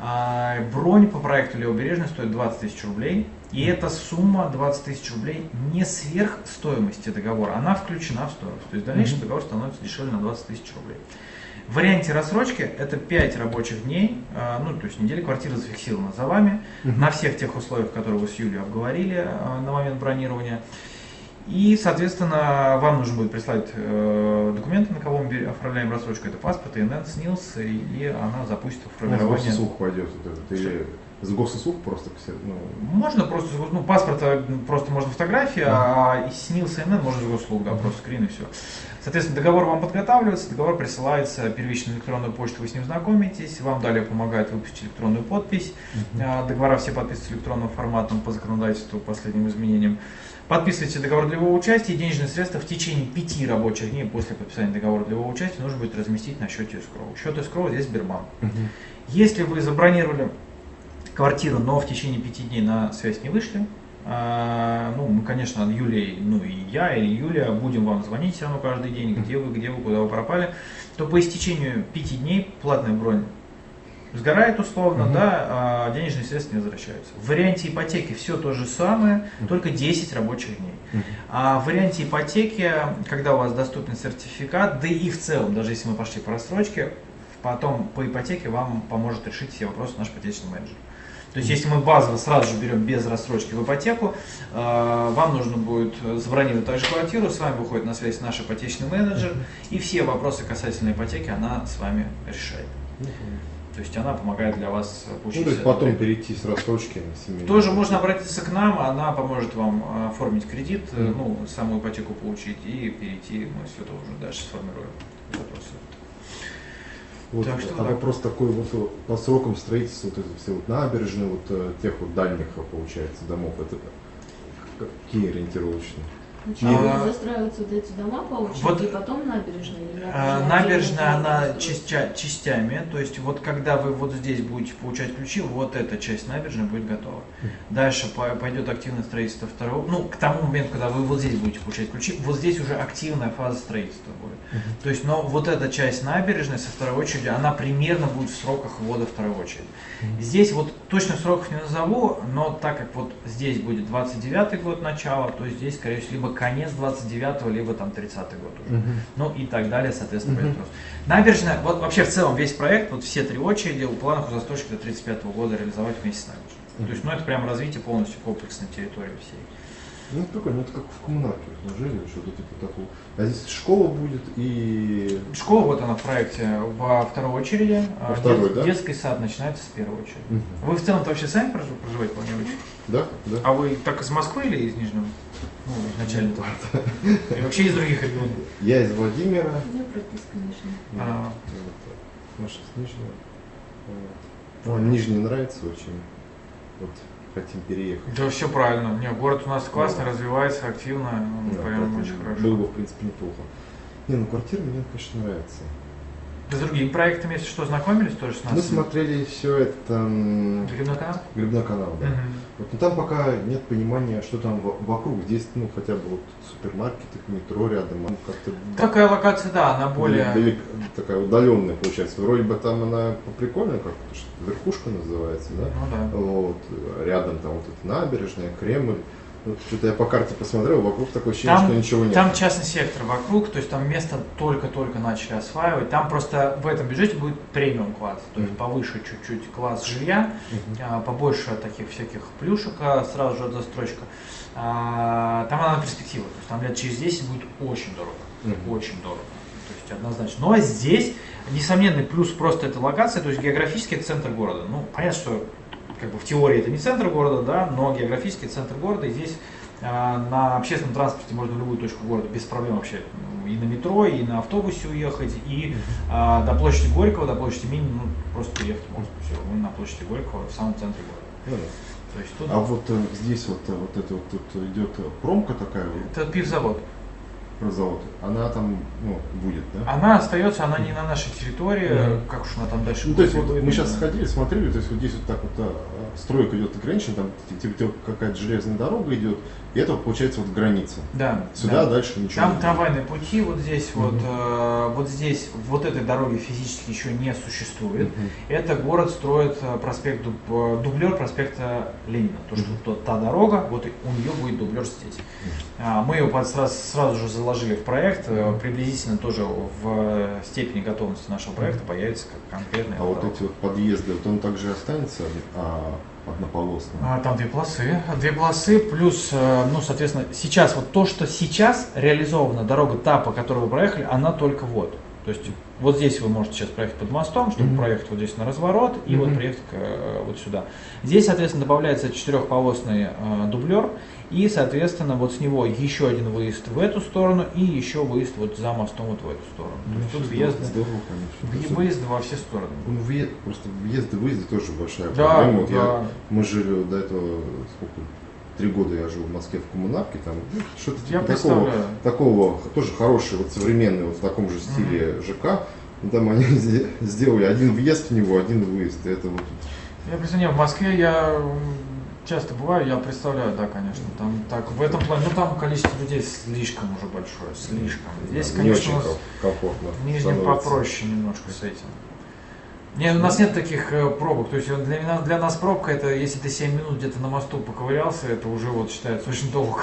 Бронь по проекту Левобережный стоит двадцать тысяч рублей. И эта сумма двадцать тысяч рублей не сверх стоимости договора, она включена в стоимость. То есть в дальнейшем договор становится дешевле на двадцать тысяч рублей. В варианте рассрочки это пять рабочих дней, ну то есть неделя, квартира зафиксирована за вами, uh-huh. на всех тех условиях, которые вы с Юлей обговорили на момент бронирования. И, соответственно, вам нужно будет прислать э, документы, на кого мы оформляем рассрочку. Это паспорт, ИНН, СНИЛС, и, и она запустит формирование. Ну, госуслуг пойдет вот этот, или с госуслуг просто все. Ну... Можно просто, ну, паспорта просто можно фотографии, mm-hmm. а СНИЛС, ИНН можно с госуслуг, да, mm-hmm. просто скрин и все. Соответственно, договор вам подготавливается, договор присылается первично на электронную почту, вы с ним знакомитесь, вам далее помогает выпустить электронную подпись. Mm-hmm. Договора все подписываются электронным форматом по законодательству, последним изменениям. Подписывайте договор долевого участия, и денежные средства в течение пяти рабочих дней после подписания договора долевого участия нужно будет разместить на счете эскроу. Счет эскроу здесь Сбербанк. Uh-huh. Если вы забронировали квартиру, но в течение пяти дней на связь не вышли, а, ну, мы, конечно, Юлей, ну и я, или Юля будем вам звонить все равно каждый день, где вы, где вы, куда вы пропали, то по истечению пяти дней платная бронь сгорает условно, uh-huh. да, а денежные средства не возвращаются. В варианте ипотеки все то же самое, uh-huh. только десять рабочих дней. Uh-huh. А в варианте ипотеки, когда у вас доступен сертификат, да и в целом, даже если мы пошли по рассрочке, потом по ипотеке вам поможет решить все вопросы наш ипотечный менеджер. То есть, если мы базово сразу же берем без рассрочки в ипотеку, э, вам нужно будет забронировать также квартиру, с вами выходит на связь наш ипотечный менеджер, uh-huh. и все вопросы касательно ипотеки она с вами решает. Uh-huh. То есть она помогает для вас получить. Ну, то есть потом это. Перейти с рассрочки на семейную. Тоже можно обратиться к нам, она поможет вам оформить кредит, mm-hmm. ну, саму ипотеку получить и перейти, мы все это уже дальше сформируем. Вот, так что, а да. Вопрос такой вот по срокам строительства, вот это все вот набережные, вот тех вот дальних, получается, домов, это какие ориентировочные? Сначала а, застраиваются вот эти дома по очереди, вот, и потом набережная? Или а, набережная, она частя, частями, то есть вот когда вы вот здесь будете получать ключи, вот эта часть набережной будет готова. Дальше пойдет активное строительство второго, ну к тому моменту, когда вы вот здесь будете получать ключи, вот здесь уже активная фаза строительства будет. Uh-huh. То есть, но вот эта часть набережной со второй очереди, она примерно будет в сроках ввода второй очереди. Uh-huh. Здесь вот точных сроков не назову, но так как вот здесь будет двадцать девятый год начала, то здесь, скорее всего, либо конец двадцать девятого, либо там тридцатый год уже. Uh-huh. Ну и так далее, соответственно, uh-huh. пойдет. Набережная, вот вообще в целом весь проект, вот все три очереди, у планах у застройщика до тридцать пятого года реализовать вместе с набережной. Uh-huh. То есть, ну это прям развитие полностью комплексной территории всей. Ну такое, ну это как в коммунарке жили, что-то типа такого. А здесь школа будет и... Школа, вот она в проекте во второй очереди. Во второй, Дет, да? Детский сад начинается с первой очереди. Угу. Вы в целом-то вообще сами проживаете, планируете? Да, да. А вы так из Москвы или из Нижнего? Ну, изначально. И вообще из других регионов? Я из Владимира. Я прописка Нижняя. А. Маша с Нижнего. О, Нижний нравится очень. Вот. Хотим переехать. Да, все правильно. Не, город у нас классный, да. развивается активно, да, прям очень хорошо. Было бы, в принципе, неплохо. Не, ну квартира мне, конечно, нравится. Да, с другими проектами, если что, знакомились тоже с нас? Мы смотрели все это... Грибной канал? Грибной канал, да. Угу. Вот, но там пока нет понимания, что там вокруг. Здесь, ну, хотя бы вот супермаркеты, метро рядом. Ну, как-то... Такая локация, да, она более... Далек, такая удаленная получается. Вроде бы там она прикольная, как верхушка называется, да? Ну да. Вот, рядом там вот эта набережная, Кремль. Вот, что-то я по карте посмотрел, вокруг такое ощущение, там, что ничего нет. Там частный сектор вокруг, то есть там место только-только начали осваивать. Там просто в этом бюджете будет премиум класс, то есть mm-hmm. повыше чуть-чуть класс жилья, mm-hmm. а, побольше таких всяких плюшек сразу же от застройщика. А, там она перспектива, то есть там лет через десять будет очень дорого, mm-hmm. очень дорого, то есть однозначно. Но здесь несомненный плюс просто эта локация, то есть географически это центр города. Ну, понятно, что как бы в теории это не центр города, да, но географический центр города, и здесь На общественном транспорте можно в любую точку города без проблем вообще и на метро, и на автобусе уехать, и а, до площади Горького, до площади Минина, ну, просто приехать можно. Все, мы на площади Горького в самом центре города. Ну, да. То есть тут... А вот э, здесь вот, вот это вот тут идет промка такая. Это пивзавод. Завод. Она там, ну, будет, да? Она остается, она не на нашей территории, Mm-hmm. как уж она там дальше Ну, будет. то есть вот мы сейчас сходили, смотрели, то есть вот здесь вот так вот а, стройка идет ограничена, там типа какая-то железная дорога идет, и это вот, получается вот граница. Да. Сюда да. дальше ничего там не трамвайные пути, вот здесь Mm-hmm. вот, э, вот здесь, вот этой дороги физически еще не существует. Mm-hmm. Это город строит проспект, дублер проспекта Ленина. То, что mm-hmm. та дорога, вот у нее будет дублер здесь. Mm-hmm. Мы его сразу, сразу же заложили в проект, mm-hmm. приблизительно тоже в степени готовности нашего проекта mm-hmm. появится как конкретная А дорога. вот эти вот подъезды, вот он также останется а, однополосным? А, там две полосы, две полосы плюс, ну, соответственно, сейчас вот то, что сейчас реализована дорога та, по которой вы проехали, она только вот. То есть вот здесь вы можете сейчас проехать под мостом, чтобы mm-hmm. проехать вот здесь на разворот и mm-hmm. вот приехать к, вот сюда. Здесь, соответственно, добавляется четырехполосный э, дублер и, соответственно, вот с него еще один выезд в эту сторону и еще выезд вот за мостом вот в эту сторону. Ну, То есть тут въезды, здорово, конечно. выезды во все стороны. Ну, въезд, просто въезды, выезды тоже большая да, проблема. Вот да. я, мы жили до этого, сколько, три года я жил в Москве в коммунарке, там что-то типа такого, такого, тоже хороший, вот современный, вот в таком же стиле mm-hmm. ЖК. Ну, там они сделали один въезд в него, один выезд. Это вот. Я представляю, в Москве я часто бываю, я представляю, да, конечно, там так в этом плане, ну там количество людей слишком уже большое, слишком. Здесь, да, конечно, не очень комфортно. В Нижнем попроще немножко с этим. Не, у нас нет таких э, пробок, то есть для, меня, для нас пробка это, если ты семь минут где-то на мосту поковырялся, это уже вот считается очень долго.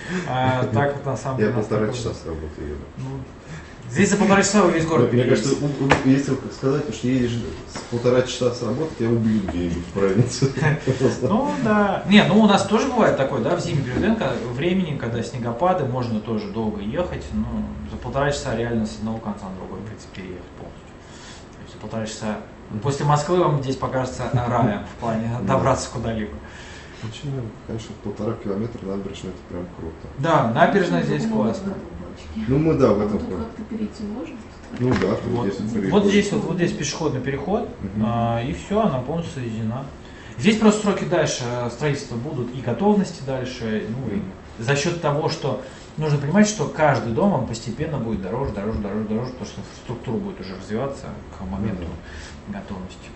А так вот на самом деле. Я полтора часа с работы еду. Здесь за полтора часа весь город. Мне кажется, если сказать, что едешь с полтора часа с работы, тебя убьют где-нибудь в провинции. Ну да. Не, ну у нас тоже бывает такое, да, в зимний период времени, когда снегопады, можно тоже долго ехать, но за полтора часа реально с одного конца на другой, в принципе, переехать полностью. То есть за полтора часа. После Москвы вам здесь покажется раем в плане добраться куда-либо. Почему? Конечно, полтора километра набережная, это прям круто. Да, набережная здесь классно. Ну мы да, в этом плане. Как-то перейти можно? Ну да, вот здесь вот, вот здесь вот, вот здесь пешеходный переход, uh-huh. а, и все, она полностью соединена. Здесь просто сроки дальше строительства будут и готовности дальше, ну uh-huh. и за счет того, что нужно понимать, что каждый дом он постепенно будет дороже, дороже, дороже, дороже, потому что структура будет уже развиваться к моменту uh-huh. готовности.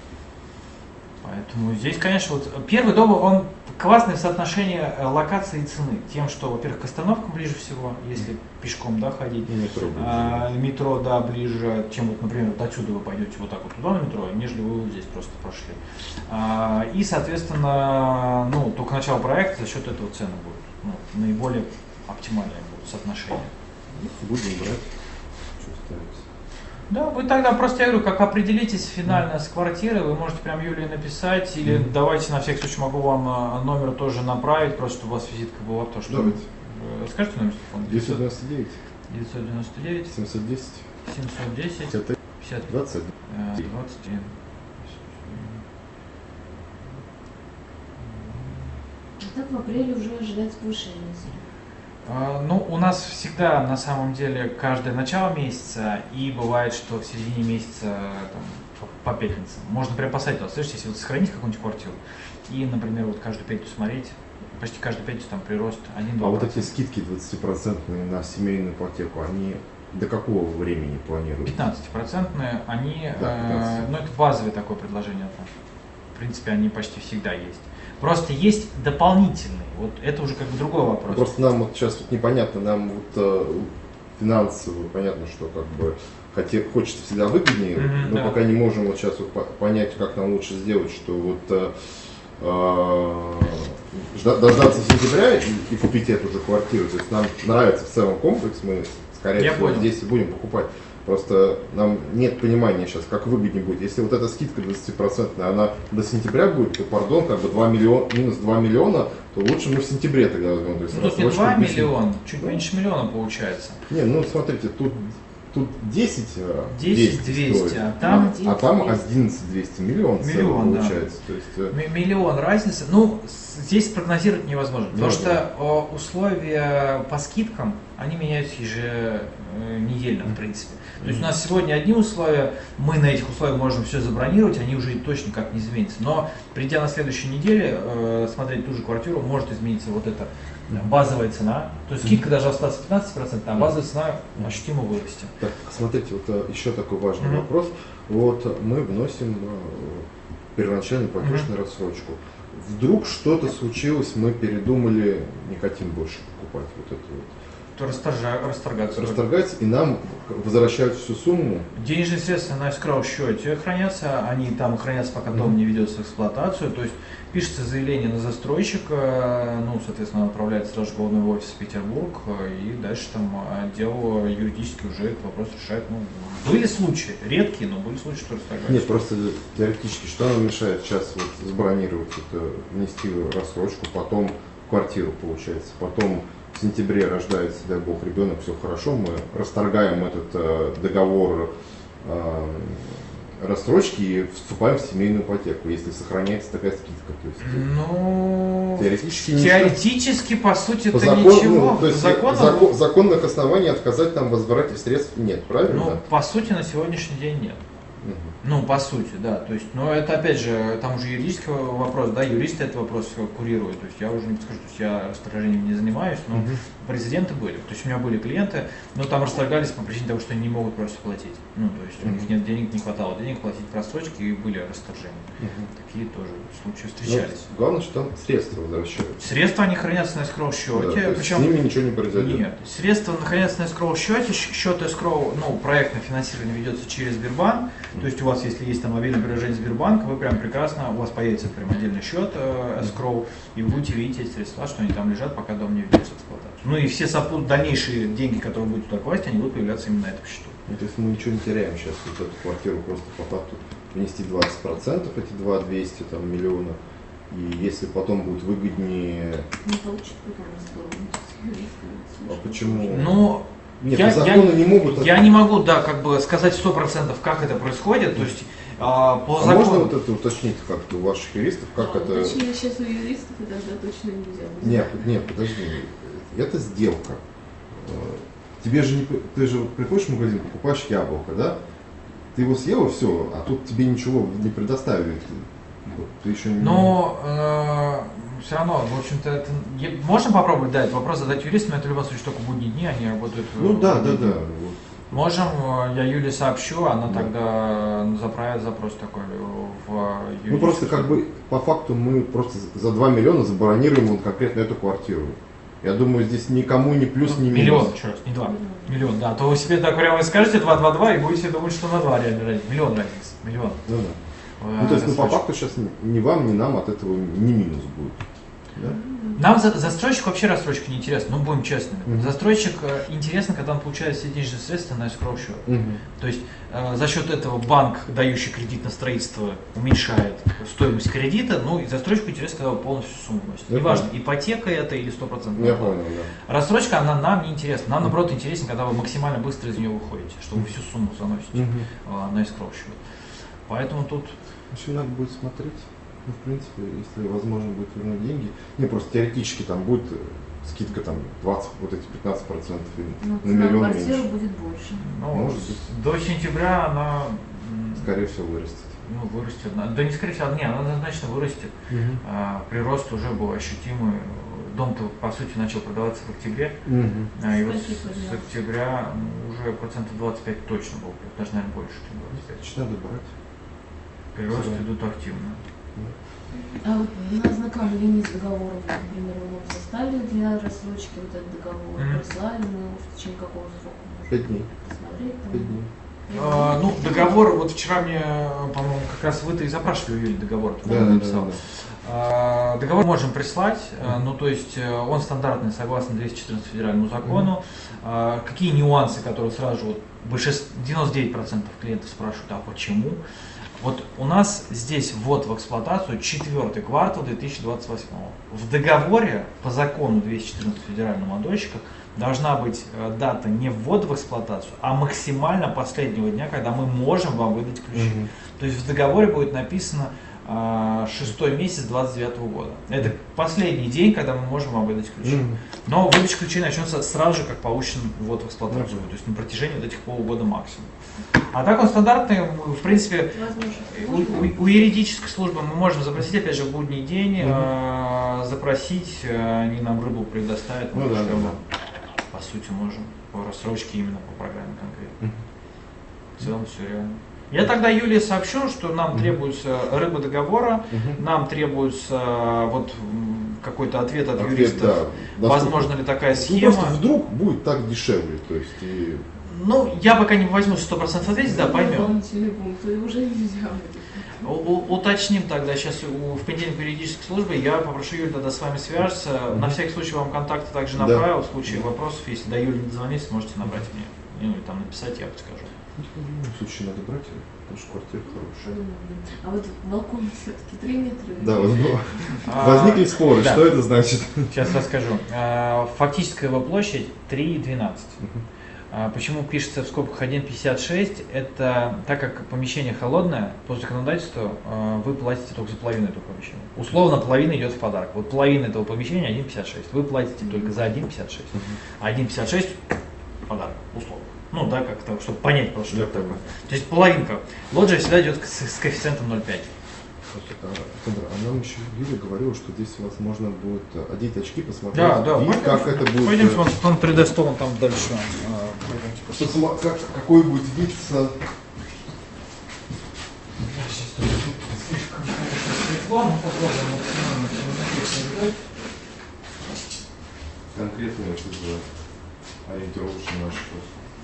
Поэтому здесь, конечно, вот первый дом, он классное соотношение локации и цены. Тем, что, во-первых, к остановкам ближе всего, если mm. пешком, да, ходить. Метро, а, метро, да, ближе, чем, вот, например, вот отсюда вы пойдете вот так вот туда на метро, нежели вы вот здесь просто прошли. А, и, соответственно, ну, только начало проекта за счет этого цены будут ну, наиболее оптимальные будут соотношения. Будем брать, что ставить. Да, вы тогда просто, я говорю, как определитесь финально с квартирой, вы можете прям Юлии написать, или mm-hmm. давайте на всякий случай могу вам номер тоже направить, просто чтобы у вас визитка была, то что... Давайте. Скажите номер телефона? девятьсот девяносто девять. девятьсот девяносто девять. семьсот десять. семьсот десять. пятьдесят три. пятьдесят. двадцать. двадцать один. Так в апреле уже ожидается повышение. Ну, у нас всегда, на самом деле, каждое начало месяца, и бывает, что в середине месяца там, по, по пятницам. Можно прям поставить, вот, слышите, если вот сохранить какую-нибудь квартиру, и, например, вот каждую пятницу смотреть, почти каждую пятницу там прирост один-два. А вот эти скидки двадцатипроцентные на семейную ипотеку, они до какого времени планируют? пятнадцатипроцентные, они, да, э, ну это базовое такое предложение, в принципе, они почти всегда есть. Просто есть дополнительные, вот это уже как бы другой вопрос. Просто нам вот сейчас вот непонятно, нам вот э, финансово понятно, что как бы хотя, хочется всегда выгоднее, mm-hmm, но да. пока не можем вот сейчас вот понять, как нам лучше сделать, что вот э, э, дождаться сентября и, и купить эту же квартиру. То есть нам нравится в целом комплекс, мы скорее Я всего понял. здесь и будем покупать. Просто нам нет понимания сейчас, как выгоднее будет. Если вот эта скидка двадцатипроцентная, она до сентября будет, то, пардон, как бы два миллиона, минус два миллиона, то лучше мы в сентябре тогда возьмем. То есть ну, тут не два миллиона, чуть меньше миллиона получается. Не, ну смотрите, тут тут десять десять двести, а там, а там одиннадцать двести, миллион, миллион получается. Да. То есть, М- миллион разницы. Ну, здесь прогнозировать невозможно, да, потому да. что условия по скидкам, они меняются еженедельно, в принципе. То есть у нас сегодня одни условия, мы на этих условиях можем все забронировать, они уже точно как не изменятся. Но придя на следующей неделе, э, смотреть ту же квартиру, может измениться вот эта базовая цена. То есть скидка даже остаться пятнадцать процентов, а базовая цена ощутимо вырастет. Так, смотрите, вот еще такой важный Mm-hmm. вопрос. Вот мы вносим э, первоначальный платеж Mm-hmm. на рассрочку. Вдруг что-то случилось, мы передумали, не хотим больше покупать вот это вот. То расторжа, расторгаться. Расторгается, и нам возвращают всю сумму. Денежные средства на escrow счете хранятся, они там хранятся, пока дом Mm-hmm. не ведется в эксплуатацию. То есть пишется заявление на застройщика, ну, соответственно, он отправляет сразу же головной офис в Петербург, и дальше там отдел юридически уже этот вопрос решает. Ну, были случаи, редкие, но были случаи, что расторгаются. Нет, просто теоретически, что нам мешает сейчас вот забронировать это, внести рассрочку, потом квартиру получается, потом в сентябре рождается, дай бог, ребенок, все хорошо, мы расторгаем этот э, договор э, рассрочки и вступаем в семейную ипотеку, если сохраняется такая скидка. То есть, Ну, теоретически, теоретически по сути, по это закон, ничего. ну, то есть Законно, закон, законных оснований отказать нам в возврате средств нет, правильно? ну, по сути, на сегодняшний день нет. Угу. Ну, по сути, да. То есть, но это опять же, там уже юридический вопрос, да, юристы этот вопрос курируют. То есть я уже не подскажу, то есть я расторжением не занимаюсь, но Угу. прецеденты были. То есть у меня были клиенты, но там расторгались по причине того, что они не могут просто платить. Ну, то есть у них нет денег, не хватало денег платить просрочки, и были расторжения. Угу. Такие тоже случаи Но встречались. главное, что там средства возвращают. Средства они хранятся на escrow Да, счете, то есть причем с ними ничего не произойдет. нет, средства хранятся на escrow счете, щ- счет escrow, ну, проектное финансирование ведется через Сбербанк, то есть у вас, если есть там мобильное приложение Сбербанка, вы прям прекрасно, у вас появится прям отдельный счет э, escrow, и вы будете видеть эти средства, что они там лежат, пока дом не ведется в эксплуатацию. Ну и все сопут, дальнейшие деньги, которые будут туда класть, они будут появляться именно на этом счету. Ну, то есть мы ничего не теряем сейчас, вот эту квартиру просто по факту внести двадцать процентов, эти два двести там, миллиона, и если потом будет выгоднее, Не получится потом разговаривать с юристом. а почему? Ну, Нет, я, по закону я, не могут. я не могу, да, как бы сказать сто процентов, как это происходит, то есть а, по А закону... можно вот это уточнить как-то у ваших юристов, как А, это... Точнее, сейчас у юристов и тогда точно нельзя. Нет, нет, подожди, это сделка. Э, Тебе же не, ты же приходишь в магазин, покупаешь яблоко, да? Ты его съел, все, а тут тебе ничего не предоставили. Ты, ты еще не... Но э, все равно, в общем-то, это, е- можем попробовать, да, этот вопрос задать юристам, но это в любом случае только в будние дни, они работают. Ну в да, да, будние да. дни. Вот. Можем, э, я Юле сообщу, она Да. тогда заправит запрос такой в юридическую. Ну просто как бы по факту мы просто за два миллиона забронируем вот конкретно эту квартиру. Я думаю, здесь никому ни плюс, ни минус. Миллион, еще раз, не два. Миллион, да. То вы себе так прямо скажете два два два и будете думать, что на два реально разница. Миллион разница. Миллион. Ну, да. Э, Ну то есть ну, по рассрочка. факту сейчас ни- ни вам, ни нам от этого ни минус будет. Да? Нам за, застройщик вообще рассрочка не интересна, ну будем честными. Мгм. Застройщик э, интересно, когда он получает все денежные средства на escrow счет. Мгм. То есть э, за счет этого банк, дающий кредит на строительство, уменьшает стоимость кредита, ну и застройщику интересно, когда он полностью сумму носит. Я Неважно, понял. ипотека это или сто процентов. Ну, я понял, да. Рассрочка, она нам не интересна. Нам, наоборот, интересно, когда вы максимально быстро из нее выходите, что вы всю сумму заносите Мгм. э, на escrow счет. Поэтому тут Еще надо будет смотреть. Ну, в принципе, если возможно будет вернуть деньги. Не, просто теоретически там будет э, скидка там двадцать, вот эти пятнадцать процентов Ну, на цена миллион квартиры меньше. будет больше. ну, Может с- быть. до сентября она м, Скорее всего, вырастет. ну, вырастет. Она- Да не скорее всего, не, она однозначно вырастет. А, прирост уже был ощутимый. Дом-то, по сути, начал продаваться в октябре. Мгм. А, и вот Скольки с, с поднялся? октября ну, уже процентов двадцать пять точно был, даже, наверное, больше, чем двадцать пять. Значит, надо брать. Приросты Да. идут активно. А вот на ознакомлении с договором, например, вы нам составили для рассрочки вот этот договор, Мгм. прислали, мы в течение какого срока можем Пять дней. посмотреть. там? Пять дней. А, ну, договор, вот вчера мне, по-моему, как раз вы-то и запрашивали у Юли договор, ты, Да, по-моему, да, написал. да, да. А, Договор можем прислать, а, ну то есть э, он стандартный согласно двести четырнадцатому федеральному закону. А, Какие нюансы, которые сразу же вот большинство, девяносто девять процентов клиентов спрашивают, а почему? Вот у нас здесь ввод в эксплуатацию четвертый квартал две тысячи двадцать восьмого. В договоре по закону двести четырнадцать федерального модульщика должна быть дата не ввода в эксплуатацию, а максимально последнего дня, когда мы можем вам выдать ключи. Mm-hmm. То есть в договоре будет написано шестой месяц двадцать девятого года. Это последний день, когда мы можем вам выдать ключи. Mm-hmm. Но выдача ключей начнется сразу же, как получен ввод в эксплуатацию, mm-hmm. то есть на протяжении вот этих полугода максимум. А так он стандартный, в принципе, у, у, у юридической службы мы можем запросить, опять же, в будний день, mm-hmm. э, запросить, они нам рыбу предоставят, мы ну, да, да. по сути можем по рассрочке именно по программе конкретно. Mm-hmm. В целом все реально. Я тогда Юлии сообщу, что нам mm-hmm. требуется рыба договора, mm-hmm. нам требуется вот какой-то ответ от ответ, юристов, да. возможно ли такая схема. Ну, просто вдруг будет так дешевле, то есть и... Ну, я пока не возьму сто процентов ответить, да, поймем. Уже нельзя. Уточним тогда сейчас в понедельник юридической службы, я попрошу Юлю тогда с вами свяжется. Mm-hmm. На всякий случай вам контакты также направил, да. в случае вопросов, если до Юли не дозвонитесь, можете набрать мне. Ну, или там написать, я подскажу. В случае надо брать, потому что квартира хорошая. А вот балкон все-таки три метра? Да, вот возникли споры, что это значит? Сейчас расскажу. Фактическая его площадь три двенадцать. Почему пишется в скобках один пятьдесят шесть? Это так как помещение холодное, по законодательству вы платите только за половину этого помещения. Условно половина идет в подарок. Вот половина этого помещения один пятьдесят шесть. Вы платите только за один пятьдесят шесть. А один пятьдесят шесть подарок, условно. Ну да, как-то, чтобы понять просто, что это такое. То есть половинка. Лоджия всегда идет с, с коэффициентом ноль целых пять. Александр, а нам еще Юля говорила, что здесь у вас можно будет одеть очки, посмотреть, да, да, вид, как это будет. Пойдемте, вон, вон три дэ стол там дальше. Посмотрим, как, какой будет вид с... Слишком светло, мы попробуем максимально. Конкретно это же ориентировочно наш что.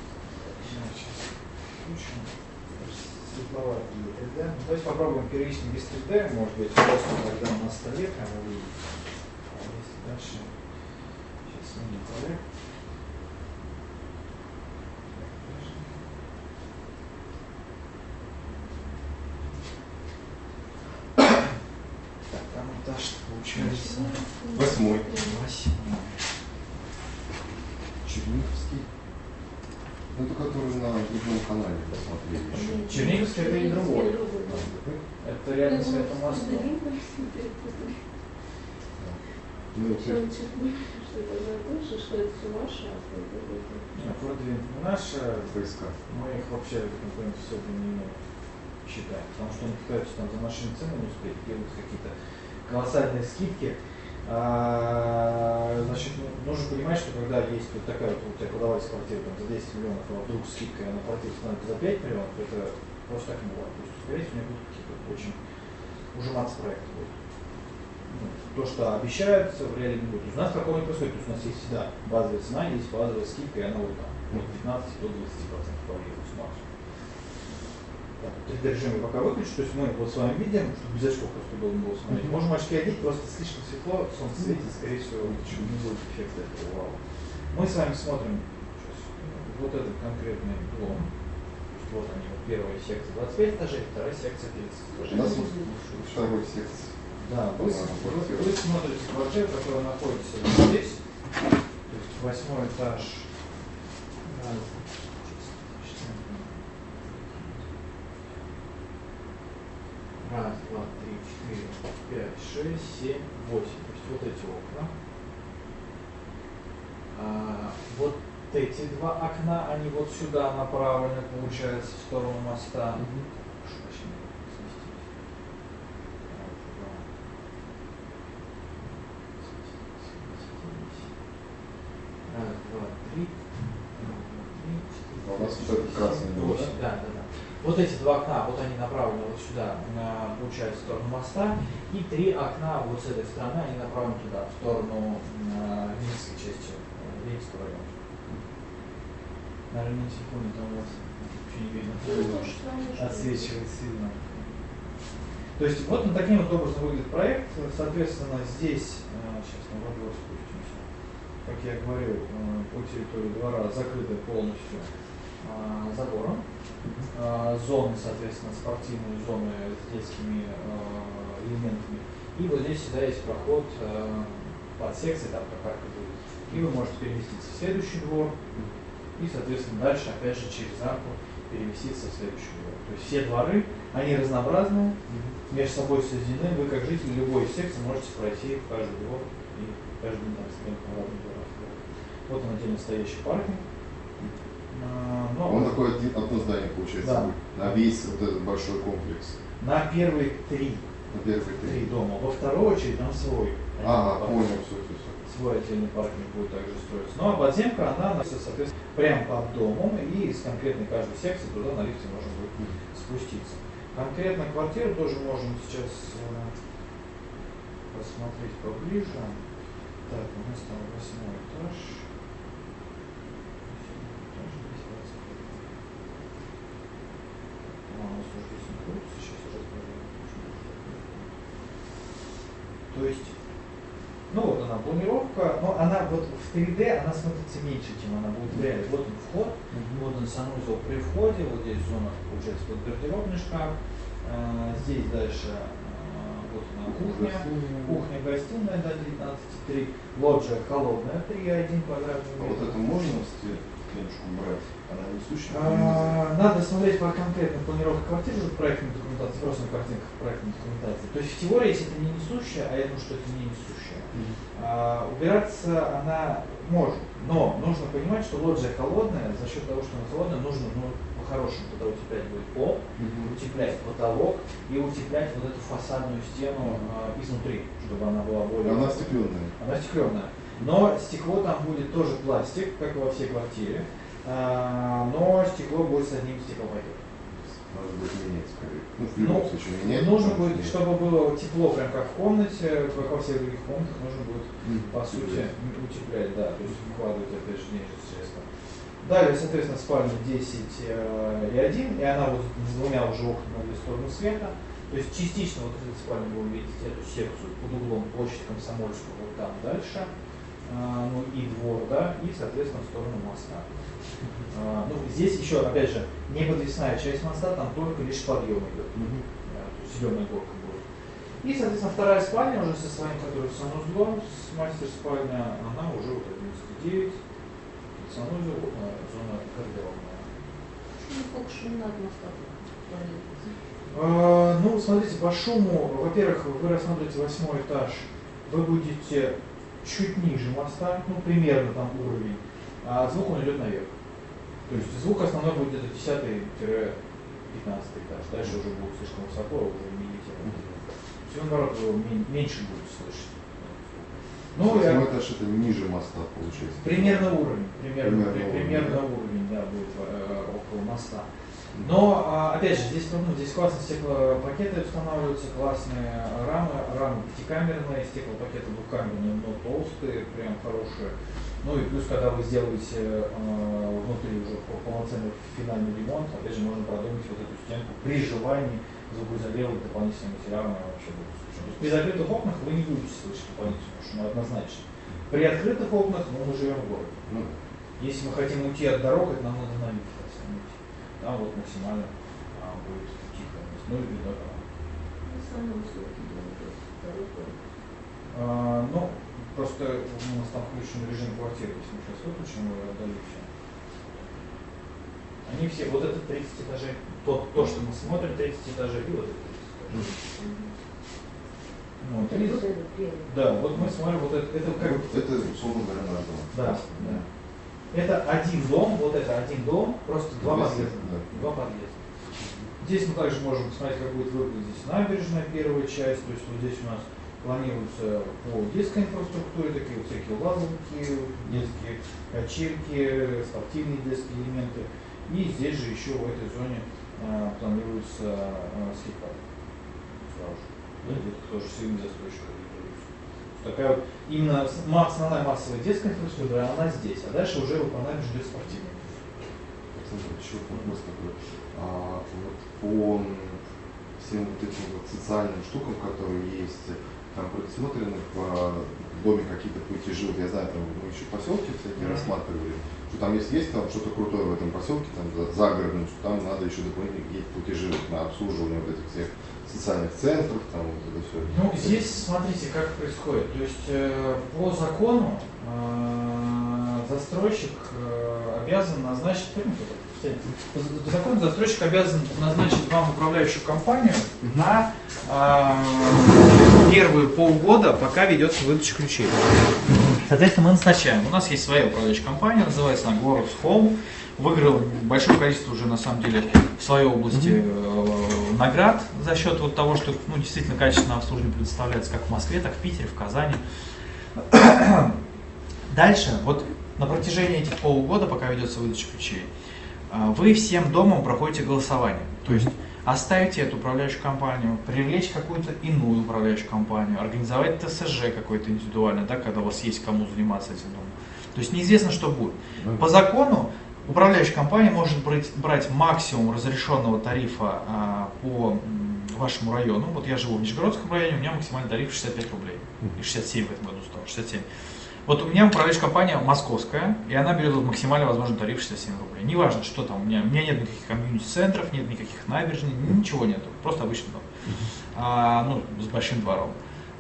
Да? Давайте попробуем первичный без три дэ, может быть, просто тогда на столе прямо увидеть. А если дальше, сейчас снимем проект. Так, там этаж получается. Восьмой. Восьмой. Черниговский. Ну, это который на другом канале посмотрели. Черниговский это и другой. Это рядом с этим мостом. Ну, что это больше, что это все ваше, а нет, продвинут не наши войска. Мы их вообще в конкуренции особо не считаем, потому что они пытаются там за нашими ценами успеть, делают какие-то колоссальные скидки. А, значит, нужно понимать, что когда есть вот такая вот у тебя продавалась квартира там, за десять миллионов, а вдруг скидка, и она квартира становится за пять миллионов, это просто так не бывает. То есть, скорее всего, у меня будут какие-то очень ужиматься проекты будут. Ну, то, что обещается, в реале не будет. У нас такого не происходит. То есть у нас есть всегда базовая цена, есть базовая скидка, и она вот там от пятнадцати до двадцати процентов варьируется максимум. три дэ режим я пока выключу, то есть мы вот с вами видим, чтобы без очков просто было не было смотреть. Mm-hmm. Можем очки одеть, просто слишком светло, солнце светит, скорее всего, не будет эффекта этого вау. Мы с вами смотрим сейчас, вот этот конкретный дом. Вот они, вот первая секция двадцать пять этажей, вторая секция тридцать этажей. У нас второй секция. Да, вы, вы, вы смотрите квартиру, которая находится здесь, то есть восьмой этаж. Раз, два, три, четыре, пять, шесть, семь, восемь. То есть вот эти окна. А, вот эти два окна, они вот сюда направлены, получается, в сторону моста. Mm-hmm. Раз, два, три. У нас вот этот красный дом, да? Да, да, да. Вот эти два окна, вот они направлены вот сюда, на, получается, в сторону моста, и три окна вот с этой стороны, они направлены туда, в сторону Ленинской части, Ленинского района. Наверное, на телефоне там у вас вообще не видно, отсвечивает сильно. То есть вот на таким вот образом выглядит проект, соответственно, здесь, сейчас на во двор спустимся, как я говорил, по территории двора закрыта полностью забором. Uh, зоны, соответственно, спортивные зоны с детскими uh, элементами. И вот здесь всегда есть проход uh, под секцией, там какая-то будет И вы можете переместиться в следующий двор, и, соответственно, дальше, опять же, через арку переместиться в следующий двор. То есть все дворы, они разнообразные, между собой соединены, вы как житель любой из секций можете пройти в каждый двор и каждый там студент на разных дворах. Вот он отдельно стоящий паркинг. А, но Он такой один, одно здание получается, да. будет, на весь вот этот большой комплекс. На первые три, На первые три три. дома. Во вторую очередь там свой. Ага, паркинг. понял, все, все, все. Свой отдельный паркинг будет также строиться. Ну а подземка, она находится, соответственно, прямо под домом, и из конкретной каждой секции туда на лифте можно будет спуститься. Конкретно квартиру тоже можем сейчас э, посмотреть поближе. Так, у нас там восьмой этаж. А, у нас тоже здесь находится, сейчас уже проверим. То есть, ну вот она планировка, но она вот в три дэ она смотрится меньше, чем она будет в реале. Вот он вход, вот он санузел при входе, вот здесь зона, получается, под гардеробный шкаф, а, здесь дальше а, вот она кухня, кухня, гостиная до девятнадцать три, лоджия холодная три и один квадратный А вот метр. это можно стеночку брать? Она несущая? А, надо смотреть по конкретной планировке квартиры, уже проектной документации, просто на картинках проектной документации. То есть в теории, если это не несущая, а я думаю, что это не несущая, Mm-hmm. а, убираться она может, но нужно понимать, что лоджия холодная, за счет того, что она холодная, нужно ну, по-хорошему тогда утеплять будет пол, Mm-hmm. утеплять потолок и утеплять вот эту фасадную стену а, изнутри, чтобы она была более... Она стекленная. Она стекленная. Но стекло там будет тоже пластик, как и во всей квартире, а, но стекло будет с одним стеклопакетом. Надо будет менять, скорее. Ну, в любом Ну, случае менять. нужно потому будет, что- чтобы было тепло, прям как в комнате, как во всех других комнатах, нужно будет, Мгм. по сути, утеплять, да, то есть вкладывать, опять же, денежные средства. Далее, соответственно, спальня десять э, и один, и она вот с двумя уже окнами на две стороны света. То есть частично вот в этой спальне вы увидите эту секцию под углом площадь Комсомольского, вот там дальше, а, ну и двор, да, и, соответственно, в сторону моста. А, ну, здесь еще, опять же, не подвесная часть моста, там только лишь подъем идет. Мгм. Да, то есть зеленая горка будет. И, соответственно, вторая спальня уже со своим, который санузлом, с мастер спальня, она уже вот одиннадцать девять, санузел, а, зона гардеробная. Ну, сколько шумно от моста планируется? А, ну, смотрите, по шуму, во-первых, вы рассматриваете восьмой этаж, вы будете чуть ниже моста, ну, примерно там уровень, а звук он идет наверх. То есть звук основной будет где-то десятый-пятнадцатый этаж, дальше уже будет слишком высоко, уже медитировать. Все наоборот, его мен- меньше будет слышать. Ну, я- Восьмой этаж это ниже моста, получается. примерно уровень, примерно, Примерно при- уровень, примерно да. уровень, да, будет э, около моста. Но, а, опять же, здесь, ну, здесь классные стеклопакеты устанавливаются, классные рамы, рамы пятикамерные, стеклопакеты двухкамерные, но толстые, прям хорошие. Ну и плюс, когда вы сделаете э, внутри уже полноценный финальный ремонт, опять же, можно продумать вот эту стенку при желании звукоизолировать дополнительными материалами вообще будет слышно. То есть при закрытых окнах вы не будете слышать дополнительную шум, однозначно. При открытых окнах, ну, мы живем в городе. Ну, Если мы хотим уйти от дорог, это нам надо на лифте остановить. Там вот максимально а, будет тихо. Ну или да, Ну, самый высокий дом, то есть второй дом. а, ну, просто у нас там включен режим квартиры, если мы сейчас выключим, мы отдали все. Они все, вот это тридцать этажей, то, то, что мы смотрим, тридцать этажей, и вот это тридцать этажей. Ну, Вот тридцать. это первый. Да, вот мы смотрим, вот это, это как... вот это, условно говоря, наш дом. Да, да. Это один дом, вот это один дом, просто два Два подъезда. да. Два подъезда. Здесь мы также можем посмотреть, как будет выглядеть набережная, первая часть. То есть вот здесь у нас планируется по детской инфраструктуре такие вот всякие лазанки, детские качельки, спортивные детские элементы. И здесь же еще в этой зоне а, планируется а, скейт-парк. Сразу же. Да, где-то тоже сильно застройщика регулируется. Такая вот именно с- ма- основная массовая детская инфраструктура, она здесь, а дальше уже вот по набережной идет спортивная. Александр, еще вопрос такой. А, вот по всем вот этим вот социальным штукам, которые есть, там предусмотрены в доме какие-то платежи. Вот я знаю, там мы еще поселки всякие Мгм. рассматривали, что там если есть там что-то крутое в этом поселке, там за- загородном, что там надо еще дополнительные какие-то платежи на обслуживание вот этих всех социальных центров, там вот это все. Ну, здесь смотрите, как происходит. То есть э, по закону э, застройщик э, обязан назначить, по, по закону застройщик обязан назначить вам управляющую компанию на э, первые полгода, пока ведется выдача ключей. Соответственно, мы назначаем. У нас есть своя управляющая компания, называется она Glorious Home. Выиграл большое количество уже на самом деле в своей области э, наград за счет вот того, что ну, действительно качественное обслуживание предоставляется как в Москве, так в Питере, в Казани. Дальше, вот на протяжении этих полугода, пока ведется выдача ключей, э, вы всем домом проходите голосование. То есть оставить эту управляющую компанию, привлечь какую-то иную управляющую компанию, организовать ТСЖ какой-то индивидуальный, да, когда у вас есть кому заниматься этим домом. То есть неизвестно, что будет. По закону управляющая компания может брать, брать максимум разрешенного тарифа а, по м, вашему району. Вот я живу в Нижегородском районе, у меня максимальный тариф шестьдесят пять рублей. И шестьдесят семь в этом году стало, шестьдесят семь. Вот у меня управляющая компания московская, и она берет вот максимально возможный тариф шестьдесят семь рублей. Неважно, что там, у меня, у меня нет никаких комьюнити-центров, нет никаких набережных, ничего нету, просто обычный дом. А, ну, с большим двором.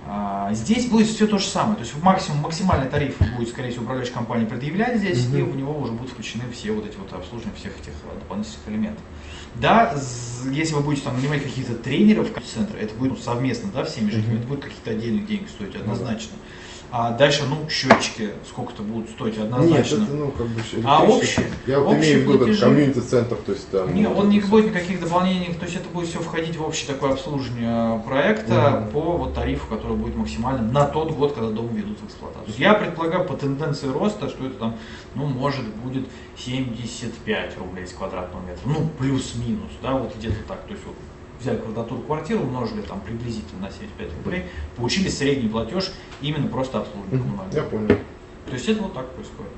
А, здесь будет все то же самое, то есть максимум, максимальный тариф будет, скорее всего, управляющая компания предъявлять здесь, mm-hmm. и у него уже будут включены все вот эти вот обслуживания всех этих дополнительных элементов. Да, если вы будете там нанимать каких-то тренеров в центре, это будет ну, совместно, да, всеми жителями, mm-hmm. это будет какие-то отдельные деньги стоить, однозначно. Mm-hmm. А дальше, ну, счетчики сколько-то будут стоить однозначно. Нет, это, ну, как бы, а общий? Я вот имею в виду комьюнити-центр, то есть там... Нет, вот он не все. будет никаких дополнений, то есть это будет все входить в общее такое обслуживание проекта mm-hmm. по вот тарифу, который будет максимальным на тот год, когда дом ведут в эксплуатацию. Я предполагаю по тенденции роста, что это там, ну, может, будет семьдесят пять рублей с квадратного метра, ну, плюс-минус, да, вот где-то так, то есть вот взяли квадратуру квартиры, умножили там приблизительно на семьдесят пять рублей, получили средний платеж именно просто обслуживание коммунального. Я понял. То есть это вот так происходит.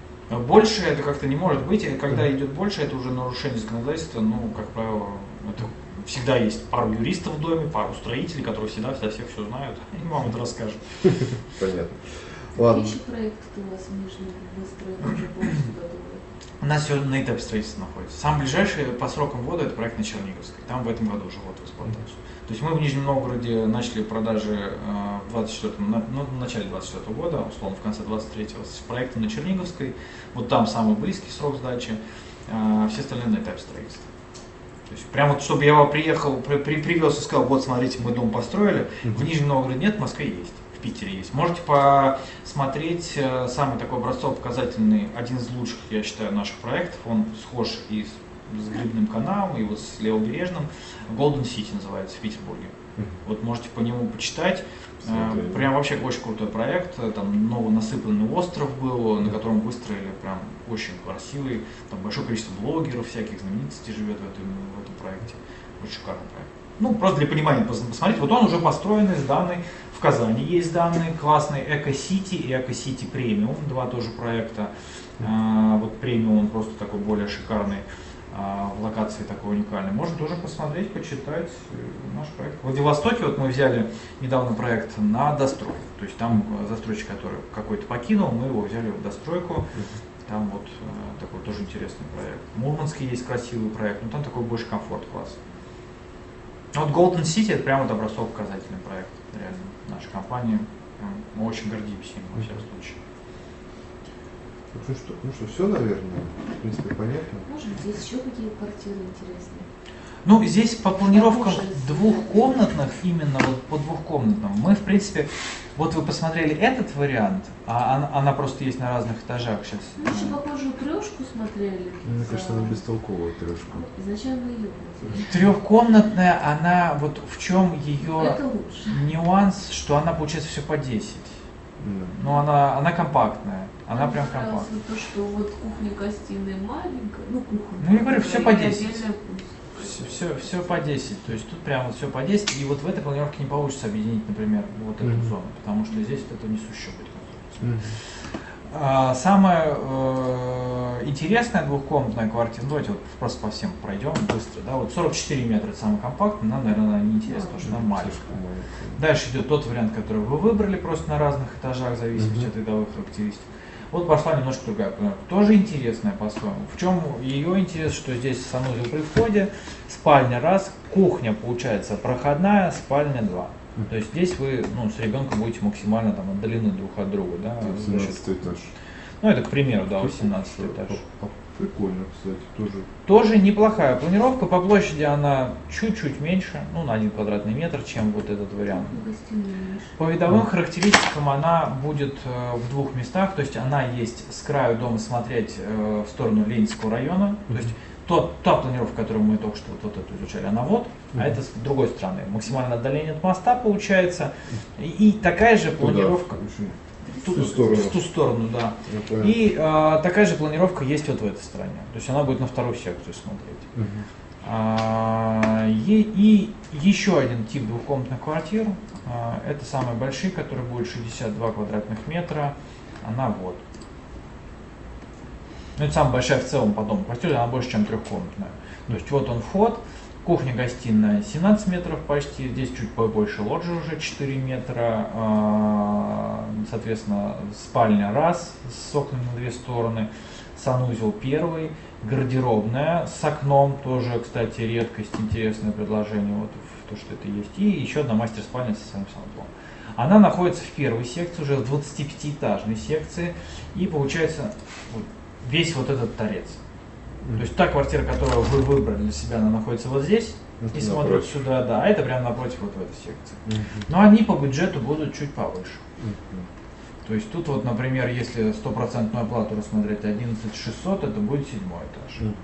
Больше это как-то не может быть, и когда идет больше, это уже нарушение законодательства, ну, как правило, это всегда есть пару юристов в доме, пару строителей, которые всегда всегда всех все знают, и вам это расскажут. Понятно. Ладно. Какие проекты у вас в Нижнем выстроены уже полностью готовы? У нас все на этапе строительства находится. Самый ближайший по срокам ввода это проект на Черниговской. Там в этом году уже ввод в эксплуатацию. То есть мы в Нижнем Новгороде начали продажи э, в двадцать четвёртом, ну, в начале двадцать четвёртого года, условно в конце двадцать третьего, с проектом на Черниговской. Вот там самый близкий срок сдачи, э, все остальные на этапе строительства. То есть прямо вот, чтобы я приехал, при, при, привез и сказал, вот смотрите, мы дом построили, mm-hmm. в Нижнем Новгороде нет, в Москве есть. В Питере есть. Можете посмотреть э, самый такой образцово-показательный, один из лучших, я считаю, наших проектов. Он схож и с, с Грибным каналом, и вот с Левобережным. Golden City называется в Петербурге. Mm-hmm. Вот можете по нему почитать. Э, прям вообще очень крутой проект. Там новонасыпанный остров был, на котором выстроили прям очень красивый. Там большое количество блогеров, всяких знаменитостей живет в этом, в этом проекте. Очень шикарный проект. Ну, просто для понимания посмотреть. Вот он уже построенный, сданный. В Казани есть данные классные Эко-Сити и Эко-Сити Премиум, два тоже проекта. А, вот Премиум, он просто такой более шикарный, а, в локации такой уникальный. Можно тоже посмотреть, почитать наш проект. В Владивостоке вот мы взяли недавно проект на дострой. То есть там застройщик, который какой-то покинул, мы его взяли в достройку. Там вот а, такой тоже интересный проект. В Мурманске есть красивый проект, но там такой больше комфорт-класс. Вот Golden City это прямо вот образцово-показательный проект, реально. Наша компания, мы очень гордимся им во всяком случае. Ну что, ну что, все, наверное, в принципе, понятно. Может, здесь еще какие квартиры интересные? Ну, здесь по планировкам двухкомнатных, именно вот по двухкомнатным, мы, в принципе, вот вы посмотрели этот вариант, а она, она просто есть на разных этажах сейчас. Мы еще похожую трешку смотрели. Мне кажется, она бестолковая трешка. Изначально мы ее хотели. Трехкомнатная, она, вот в чем ее Это лучше. нюанс, что она получается все по десять. Да. Но она, она компактная, она Мне прям понравилось компактная. вот то, что вот кухня-гостиная маленькая, ну кухня. Ну, я говорю, всё по десять. Отдельная кухня. Все, все, все по десять, то есть тут прямо вот все по десять, и вот в этой планировке не получится объединить, например, вот эту Mm-hmm. зону, потому что здесь это несущая будет конструкция. Mm-hmm. А, самая э, интересная двухкомнатная квартира, ну, давайте вот просто по всем пройдем быстро, да, вот сорок четыре метра, это самый компактный, нам, наверное, не интересно, потому что нам маленькая. Дальше идет тот вариант, который вы выбрали, просто на разных этажах, в зависимости Mm-hmm. от видовых характеристик. Вот пошла немножко другая планировка. Тоже интересная по-своему. В чем ее интерес, что здесь санузел при входе, спальня раз, кухня получается проходная, спальня два. То есть здесь вы ну, с ребенком будете максимально там отдалены друг от друга. Да, семнадцатый этаж. Ну это к примеру, да, восемнадцатый этаж. Прикольно, кстати, тоже. Тоже неплохая планировка, по площади она чуть-чуть меньше, ну на один квадратный метр, чем вот этот вариант. По видовым характеристикам она будет э, в двух местах, то есть она есть с краю дома смотреть э, в сторону Ленинского района, то есть то, та планировка, которую мы только что вот, вот эту изучали, она вот, а это с другой стороны, максимальное отдаление от моста получается, и, и такая же планировка. В ту, сторону. в ту сторону, да. И а, такая же планировка есть вот в этой стороне. То есть она будет на вторую секцию смотреть. Uh-huh. а, и, и еще один тип двухкомнатных квартир. А, это самые большие, которые будут шестьдесят два квадратных метра. Она вот. Ну, это самая большая в целом по дому квартира, она больше, чем трехкомнатная. То есть вот он вход. Кухня-гостиная семнадцать метров почти, здесь чуть побольше лоджии уже четыре метра, соответственно, спальня раз с окнами на две стороны, санузел первый, гардеробная с окном, тоже, кстати, редкость, интересное предложение, вот то, что это есть, и еще одна мастер-спальня со своим санузлом. Она находится в первой секции, уже в двадцатипятиэтажной секции, и получается весь вот этот торец. То есть та квартира, которую вы выбрали для себя, она находится вот здесь и смотрит сюда, да, а это прямо напротив вот в этой секции. Uh-huh. Но они по бюджету будут чуть повыше. Uh-huh. То есть тут вот, например, если стопроцентную оплату рассмотреть одиннадцать тысяч шестьсот, это будет седьмой этаж. Uh-huh.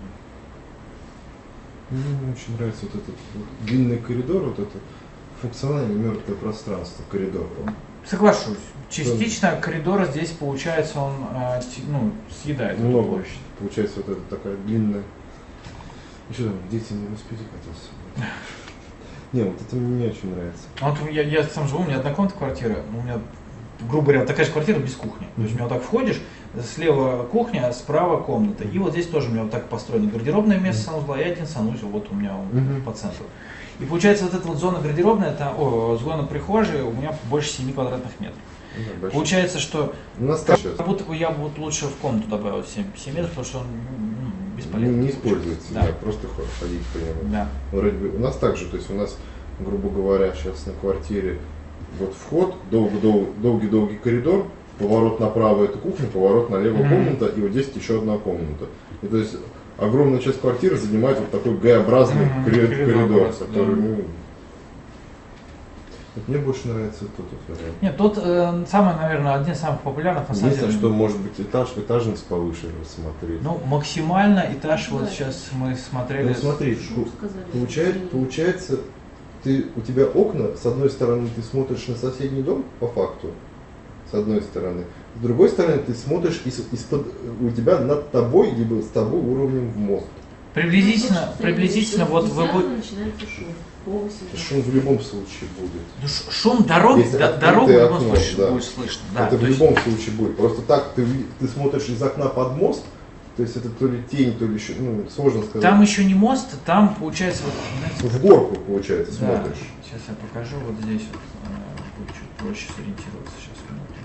Мне очень нравится вот этот длинный коридор, вот это функциональное мертвое пространство коридора. Соглашусь. Частично коридор здесь получается, он ну, съедает эту площадь. Получается вот это такая длинная. Еще там дети не успели кататься. Не, вот это мне очень нравится. Вот я, я сам живу, у меня однокомнатная квартира, у меня, грубо говоря, такая же квартира без кухни. То есть у меня вот так входишь, слева кухня, справа комната. И вот здесь тоже у меня вот так построено гардеробное место санузла, и один санузел, вот у меня он uh-huh. по центру. И получается вот эта вот зона гардеробная, это, о, зона прихожей у меня больше семи квадратных метров. Да, получается, что как будто бы я вот лучше в комнату добавил семь метров, потому что он ну, бесполезный. Не, не используется, да. Да, просто ходить по нему. Да. У нас также, то есть у нас, грубо говоря, сейчас на квартире вот вход, долгий-долгий коридор, поворот направо это кухня, поворот налево mm-hmm. комната, и вот здесь еще одна комната. И то есть огромная часть квартиры занимает вот такой Г-образный mm-hmm. коридор, коридор который, да. ну, мне больше нравится тот вариант. Нет, тот э, самый, наверное, один из самых популярных. Единственное, что может быть этаж, этажность повыше рассмотреть. Ну, максимально этаж, да. Вот сейчас мы смотрели. Ну, смотри, получается, получается, ты, у тебя окна, с одной стороны ты смотришь на соседний дом, по факту, с одной стороны. С другой стороны ты смотришь из, из-под, у тебя над тобой, либо с тобой уровнем в мост. Приблизительно, ну, приблизительно вот вы будете... Шум в любом случае будет. Ну, шум дорог, д- дорогу в любом случае да. будет слышно. Да, это в есть... любом случае будет. Просто так ты, ты смотришь из окна под мост, то есть это то ли тень, то ли еще, ну, сложно сказать. Там еще не мост, там получается вот... Знаете, в горку, получается, да. смотришь. Сейчас я покажу, вот здесь вот, будет чуть проще сориентироваться сейчас.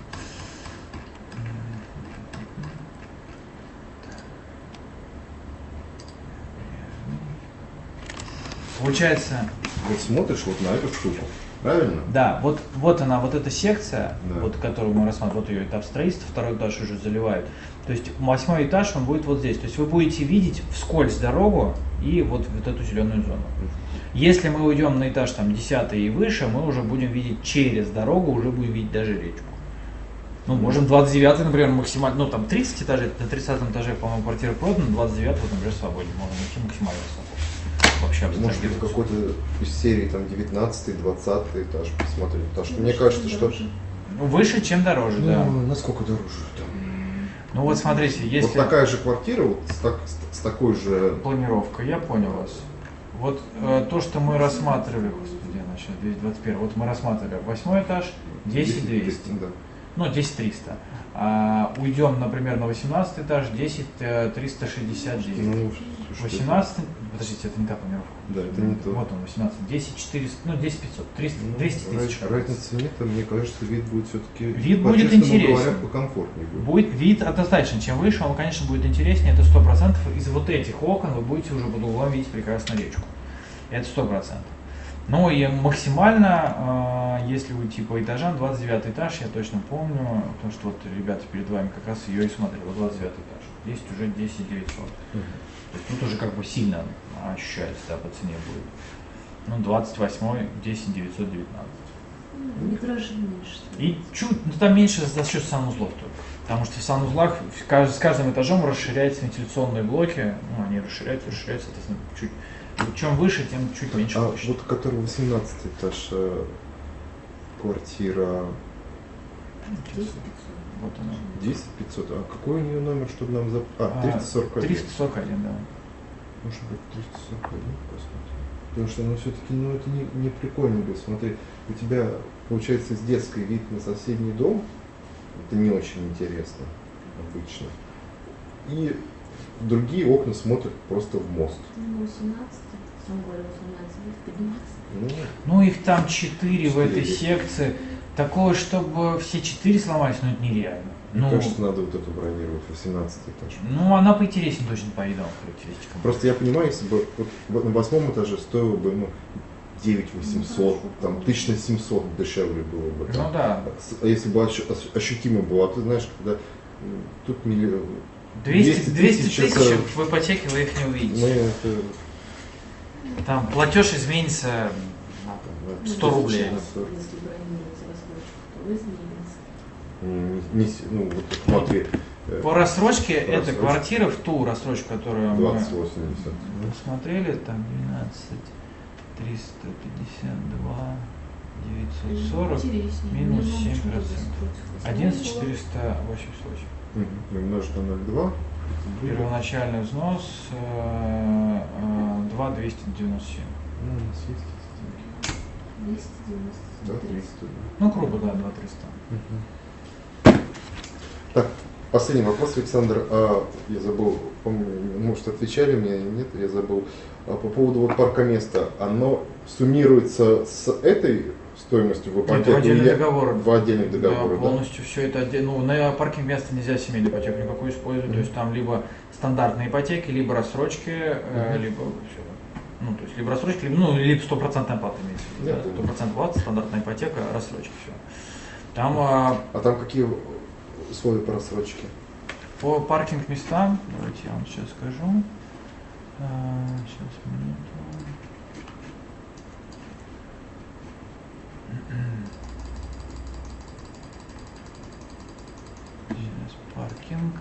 Получается... Вот смотришь вот на эту штуку, правильно? Да, вот, вот она, вот эта секция, да. вот, которую мы рассматриваем, вот ее этап строительства, второй этаж уже заливают. То есть восьмой этаж, он будет вот здесь. То есть вы будете видеть вскользь дорогу и вот, вот эту зеленую зону. Если мы уйдем на этаж там десятый и выше, мы уже будем видеть через дорогу, уже будем видеть даже речку. Ну, можем двадцать девятый, например, максимально, ну там тридцать этажей, на тридцатом этаже, по-моему, квартира продана, двадцать девятый, например, свободен, можно идти максимально высоко. Вообще может быть, какой-то из серии там девятнадцатый, двадцатый этаж посмотреть, потому что мне кажется, что... Ну, выше, чем дороже, ну, да. Насколько дороже там? Ну вот смотрите, если... Вот такая же квартира, вот с, так, с, с такой же... Планировка, я понял вас. Вот э, то, что мы рассматривали, господи, она сейчас двести двадцать один, вот мы рассматривали восьмой этаж, десять двести. Да. ну, десять триста. А, уйдем, например, на восемнадцатый этаж, десять триста шестьдесят девять. Ну, слушай, восемнадцать, подождите, это не та планировка. Да, это не то. Вот он, восемнадцать, десять четыреста, ну, десять пятьсот, триста, Ну, двести тысяч. раз- Разницы нет, а мне кажется, вид будет все-таки, Вид будет интересен. говоря, покомфортнее будет. Будет вид однозначно, чем выше, он, конечно, будет интереснее, это сто процентов. Из вот этих окон вы будете уже под углом видеть прекрасно речку. Это сто процентов. Ну и максимально, э, если уйти по этажам, двадцать девятый этаж, я точно помню, потому что вот ребята перед вами как раз ее и смотрели, вот двадцать девятый этаж. Здесь уже десять девятьсот. Мгм. То есть тут уже как бы сильно ощущается, да, по цене будет. Ну, двадцать восьмой, десять девятьсот девятнадцать. Ну, метраж меньше. И чуть, ну, там меньше за счет санузлов только. Потому что в санузлах в кажд- с каждым этажом расширяются вентиляционные блоки, ну, они расширяются, расширяются, соответственно, чуть. Чем выше, тем чуть меньше А площадь. вот который восемнадцатый этаж, э, квартира десять пятьсот. Вот она. десять пятьсот, а какой у нее номер, чтобы нам зап... А, триста сорок один. триста сорок один, да. Может быть, триста сорок один посмотрим. Потому что, ну, все-таки, ну, это не, не прикольно будет. Смотри, у тебя, получается, с детской вид на соседний дом, это не очень интересно обычно. И другие окна смотрят просто в мост. Ну, восемнадцать, тем более восемнадцать, будет подниматься. Ну, Ну, их там четыре в этой Четыре. секции. Такое, чтобы все четыре сломались, ну, это нереально. мне Ну, кажется, надо вот эту бронировать, восемнадцатый этаж. ну, она поинтереснее точно по видам характеристикам. Просто я понимаю, если бы вот в- на восьмом этаже стоило бы, ну, девять восемьсот, там, тысяч на семьсот дешевле было бы. Там. Ну да. А если бы ощу- ощ- ощутимо было, а ты знаешь, когда м, тут миллион... двести, двести тысяч тысяч это- в ипотеке вы их не Мы увидите. это... Там платеж изменится на сто рублей. Если бронировать рассрочку, то изменится. м, не с- ну, вот смотри, э, По рассрочке эта Рассрочка. квартира в ту рассрочку, которую двадцать мы восемьдесят. смотрели, там двенадцать триста пятьдесят два девятьсот сорок Интереснее. минус Мне мама семь что-то процентов. против восьмого одиннадцать была. четыреста восемьдесят восемь. Мгм. Умножить на ноль целых два. Первоначальный взнос э, э, два двести девяносто семь. Ну, у нас есть эти деньги. двести девяносто Да, три. триста. Ну, грубо, да, два триста. Мгм. Так, последний вопрос, Александр. А, я забыл, помню, может, отвечали мне, нет, я забыл. А, по поводу вот паркоместа, оно суммируется с этой стоимостью в ипотеку? Это в отдельный или договор. В отдельных Да, договорах, да? полностью все это отдельно. Ну, на паркинг места нельзя семейную ипотеку никакую использовать. Мгм. То есть там либо стандартные ипотеки, либо рассрочки, э, Мгм. либо все. Ну, то есть либо рассрочки, либо, ну, либо стопроцентная оплата имеется в виду. Я да, понял. Стопроцентная оплата, стандартная ипотека, рассрочки, все. Там а, А там какие условия по рассрочке? по паркинг местам, давайте я вам сейчас скажу. А, сейчас, минуту. Сейчас паркинг.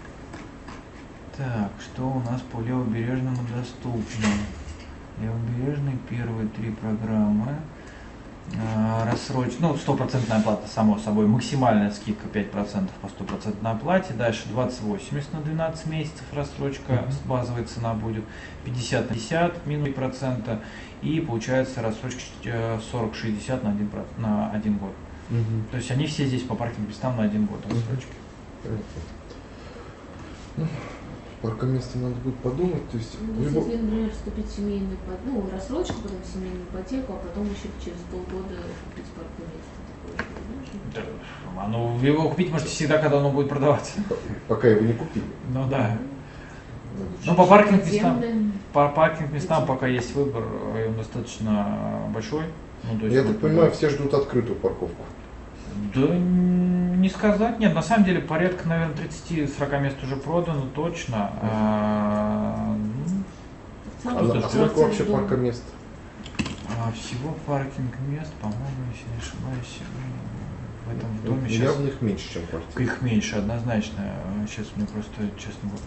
Так, что у нас по левобережному доступно? Левобережный первые три программы. А, рассрочка, ну, стопроцентная оплата, само собой, максимальная скидка пять процентов по стопроцентной оплате. Дальше двадцать восемьдесят на двенадцать месяцев рассрочка, Мгм. базовая цена будет пятьдесят на пятьдесят минус три процента. И получается рассрочка э, сорок шестьдесят на один, проц- на один год. Мгм. То есть они все здесь по паркинг местам на один год рассрочки. Понятно. Ну, паркоместо надо будет подумать, то есть Ну, в если, любом- тебе, например, вступить в семейную ипотеку, ну, рассрочку, потом в семейную ипотеку, а потом еще через полгода купить паркоместо. Такое же возможно? Да, оно, вы его купить можете всегда, когда оно будет продаваться. пока его не купили. Ну да. Лучше Ну, по паркинг местам. земля. По паркинг местам пока есть выбор, и он достаточно большой. Ну, то есть Я вот, так понимаю, все ждут открытую парковку. Да н- не сказать, нет, на самом деле порядка, наверное, тридцать-сорок мест уже продано, точно. А, ну, В целом, А, Кто-то а ждет. сколько вообще дом. паркомест? а всего паркинг мест, по-моему, если не ошибаюсь, э, в этом в доме Ну, сейчас явно их меньше, чем квартира. их меньше, однозначно. Сейчас мне просто, честно говоря,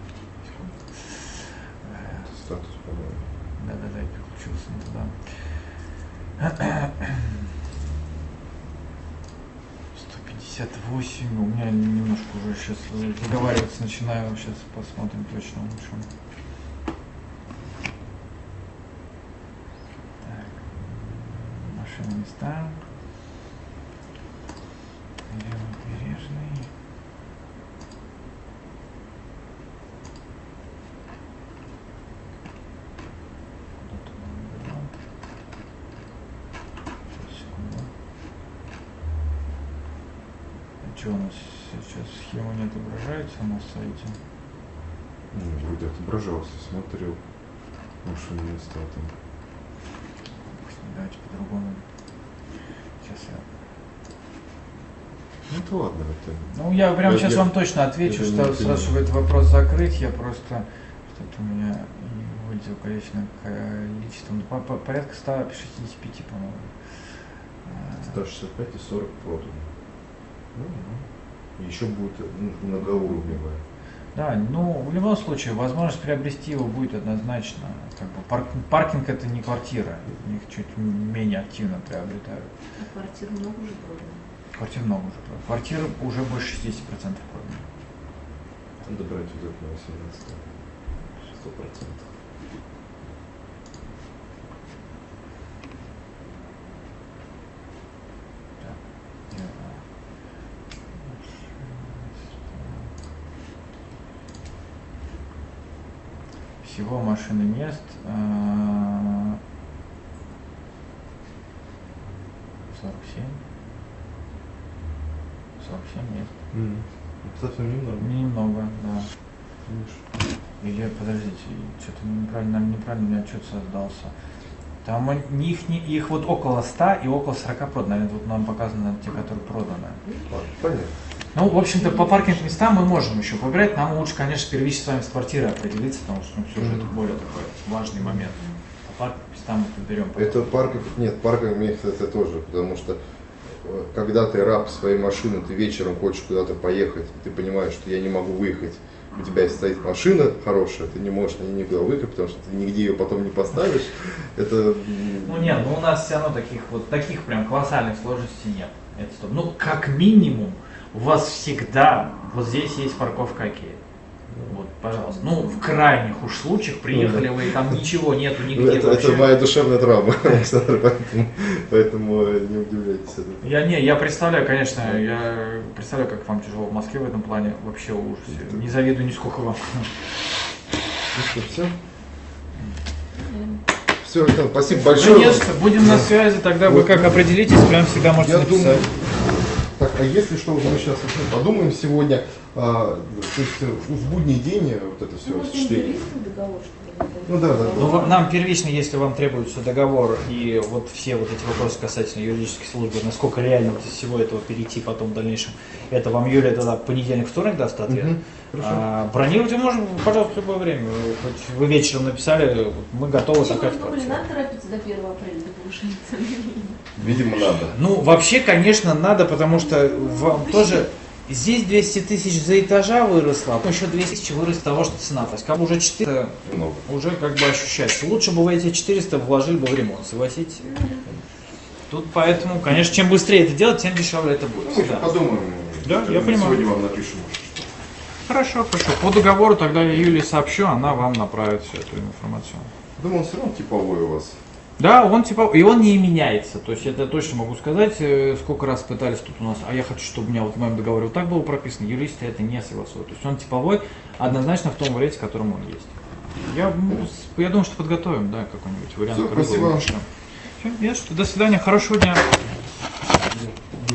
Статус, по-моему. да-да-да, я переключился не туда. сто пятьдесят восемь, у меня немножко уже сейчас заговариваться начинаю, сейчас посмотрим точно лучше. Так, машины места. Левый нужны. Сейчас, секунду. Что у нас сейчас схема не отображается на сайте? Ну, вроде отображался, смотрел. Машины места там. Давайте по-другому. Сейчас я. Ну это ладно, это. Ну я прямо Я- сейчас я- вам точно отвечу, это что не сразу, чтобы этот вопрос закрыть, я просто что-то у меня не вылетело количественное количество. Ну, по- по- порядка ста шестидесяти пяти, по-моему. А, сто шестьдесят пять и сорок продано. Ну, ну. Еще будет ну, многоуровневая. Да, ну в любом случае возможность приобрести его будет однозначно. Как бы парк- паркинг это не квартира, их чуть менее активно приобретают. А квартир много уже продано. Квартир много уже продано. Квартир уже больше шестидесяти процентов продано. Надо брать вот это на восемнадцать. Сто процентов. Всего машины мест э, сорок семь. сорок семь мест. Mm. Совсем немного. Немного, да. Видишь? Или подождите, что-то неправильно, неправильно у меня отчет создался. Там он- их, не- их вот около ста и около сорока продано. Это вот нам показано те, которые проданы. Ладно, понятно. Ну, в общем-то, по паркинг-местам мы можем еще выбирать. Нам лучше, конечно, первично с вами с квартирой определиться, потому что ну, все же это более такой важный момент. По паркинг-местам мы подберем. Это паркинг, нет, паркинг место это тоже, потому что э, когда ты раб своей машины, ты вечером хочешь куда-то поехать, ты понимаешь, что я не могу выехать, у тебя стоит машина хорошая, ты не можешь на ней никуда выехать, потому что ты нигде ее потом не поставишь. Это м, Ну нет, ну у нас все равно таких вот таких прям колоссальных сложностей нет. Это стоп. Ну, как минимум, у вас всегда вот здесь есть парковка Окей. Вот, пожалуйста. Ну, в крайних уж случаях приехали вы, и там ничего нету нигде это, вообще. это моя душевная травма, Александр, поэтому, поэтому не удивляйтесь. этому. Я не, я представляю, конечно, я представляю, как вам тяжело в Москве в этом плане, вообще ужас. Не завидую нисколько вам. Ну что, все? Эм, Все, Александр, спасибо Ну, большое. не за что, будем на связи, тогда вы Вот. как определитесь, прям всегда можете Я написать. думаю, так, а если что, вот мы сейчас подумаем сегодня, а, то есть э, в будний день э, вот это все Ну, вот осуществление. юристов договор, что ли? Ну да, да. Ну, вот нам первично, если вам требуется договор и вот все вот эти вопросы касательно юридической службы, насколько реально вот из всего этого перейти потом в дальнейшем, это вам Юлия тогда понедельник, вторник даст ответ. Мгм, хорошо. А, бронировать вы можете, пожалуйста, в любое время. Хоть вы вечером написали, вот мы готовы Почему такая вы думали, квартира. надо торопиться до первого апреля, до повышения цены? Видимо, надо. Ну, вообще, конечно, надо, потому что вам тоже здесь двести тысяч за этажа выросло, а еще двести тысяч вырос того, что цена. То есть, как бы уже четыреста Много. уже как бы ощущается. Лучше бы вы эти четыреста вложили бы в ремонт, согласитесь? Тут поэтому, конечно, чем быстрее это делать, тем дешевле это будет. Ну, мы еще Да. подумаем. Да, Как я бы понимаю. Сегодня вам напишем. что- Хорошо, хорошо. По договору тогда я Юлии сообщу, она вам направит всю эту информацию. Думаю, он все равно типовой у вас. Да, он типа, и он не меняется, то есть это точно могу сказать, э, сколько раз пытались тут у нас, а я хочу, чтобы у меня вот в моем договоре вот так было прописано, юристы это не согласуют, то есть он типовой однозначно в том варианте, в котором он есть. Я, м, с- я думаю, что подготовим, да, какой-нибудь вариант. Всё, который спасибо был вам. лучше. Всё, я что, до свидания, хорошего дня.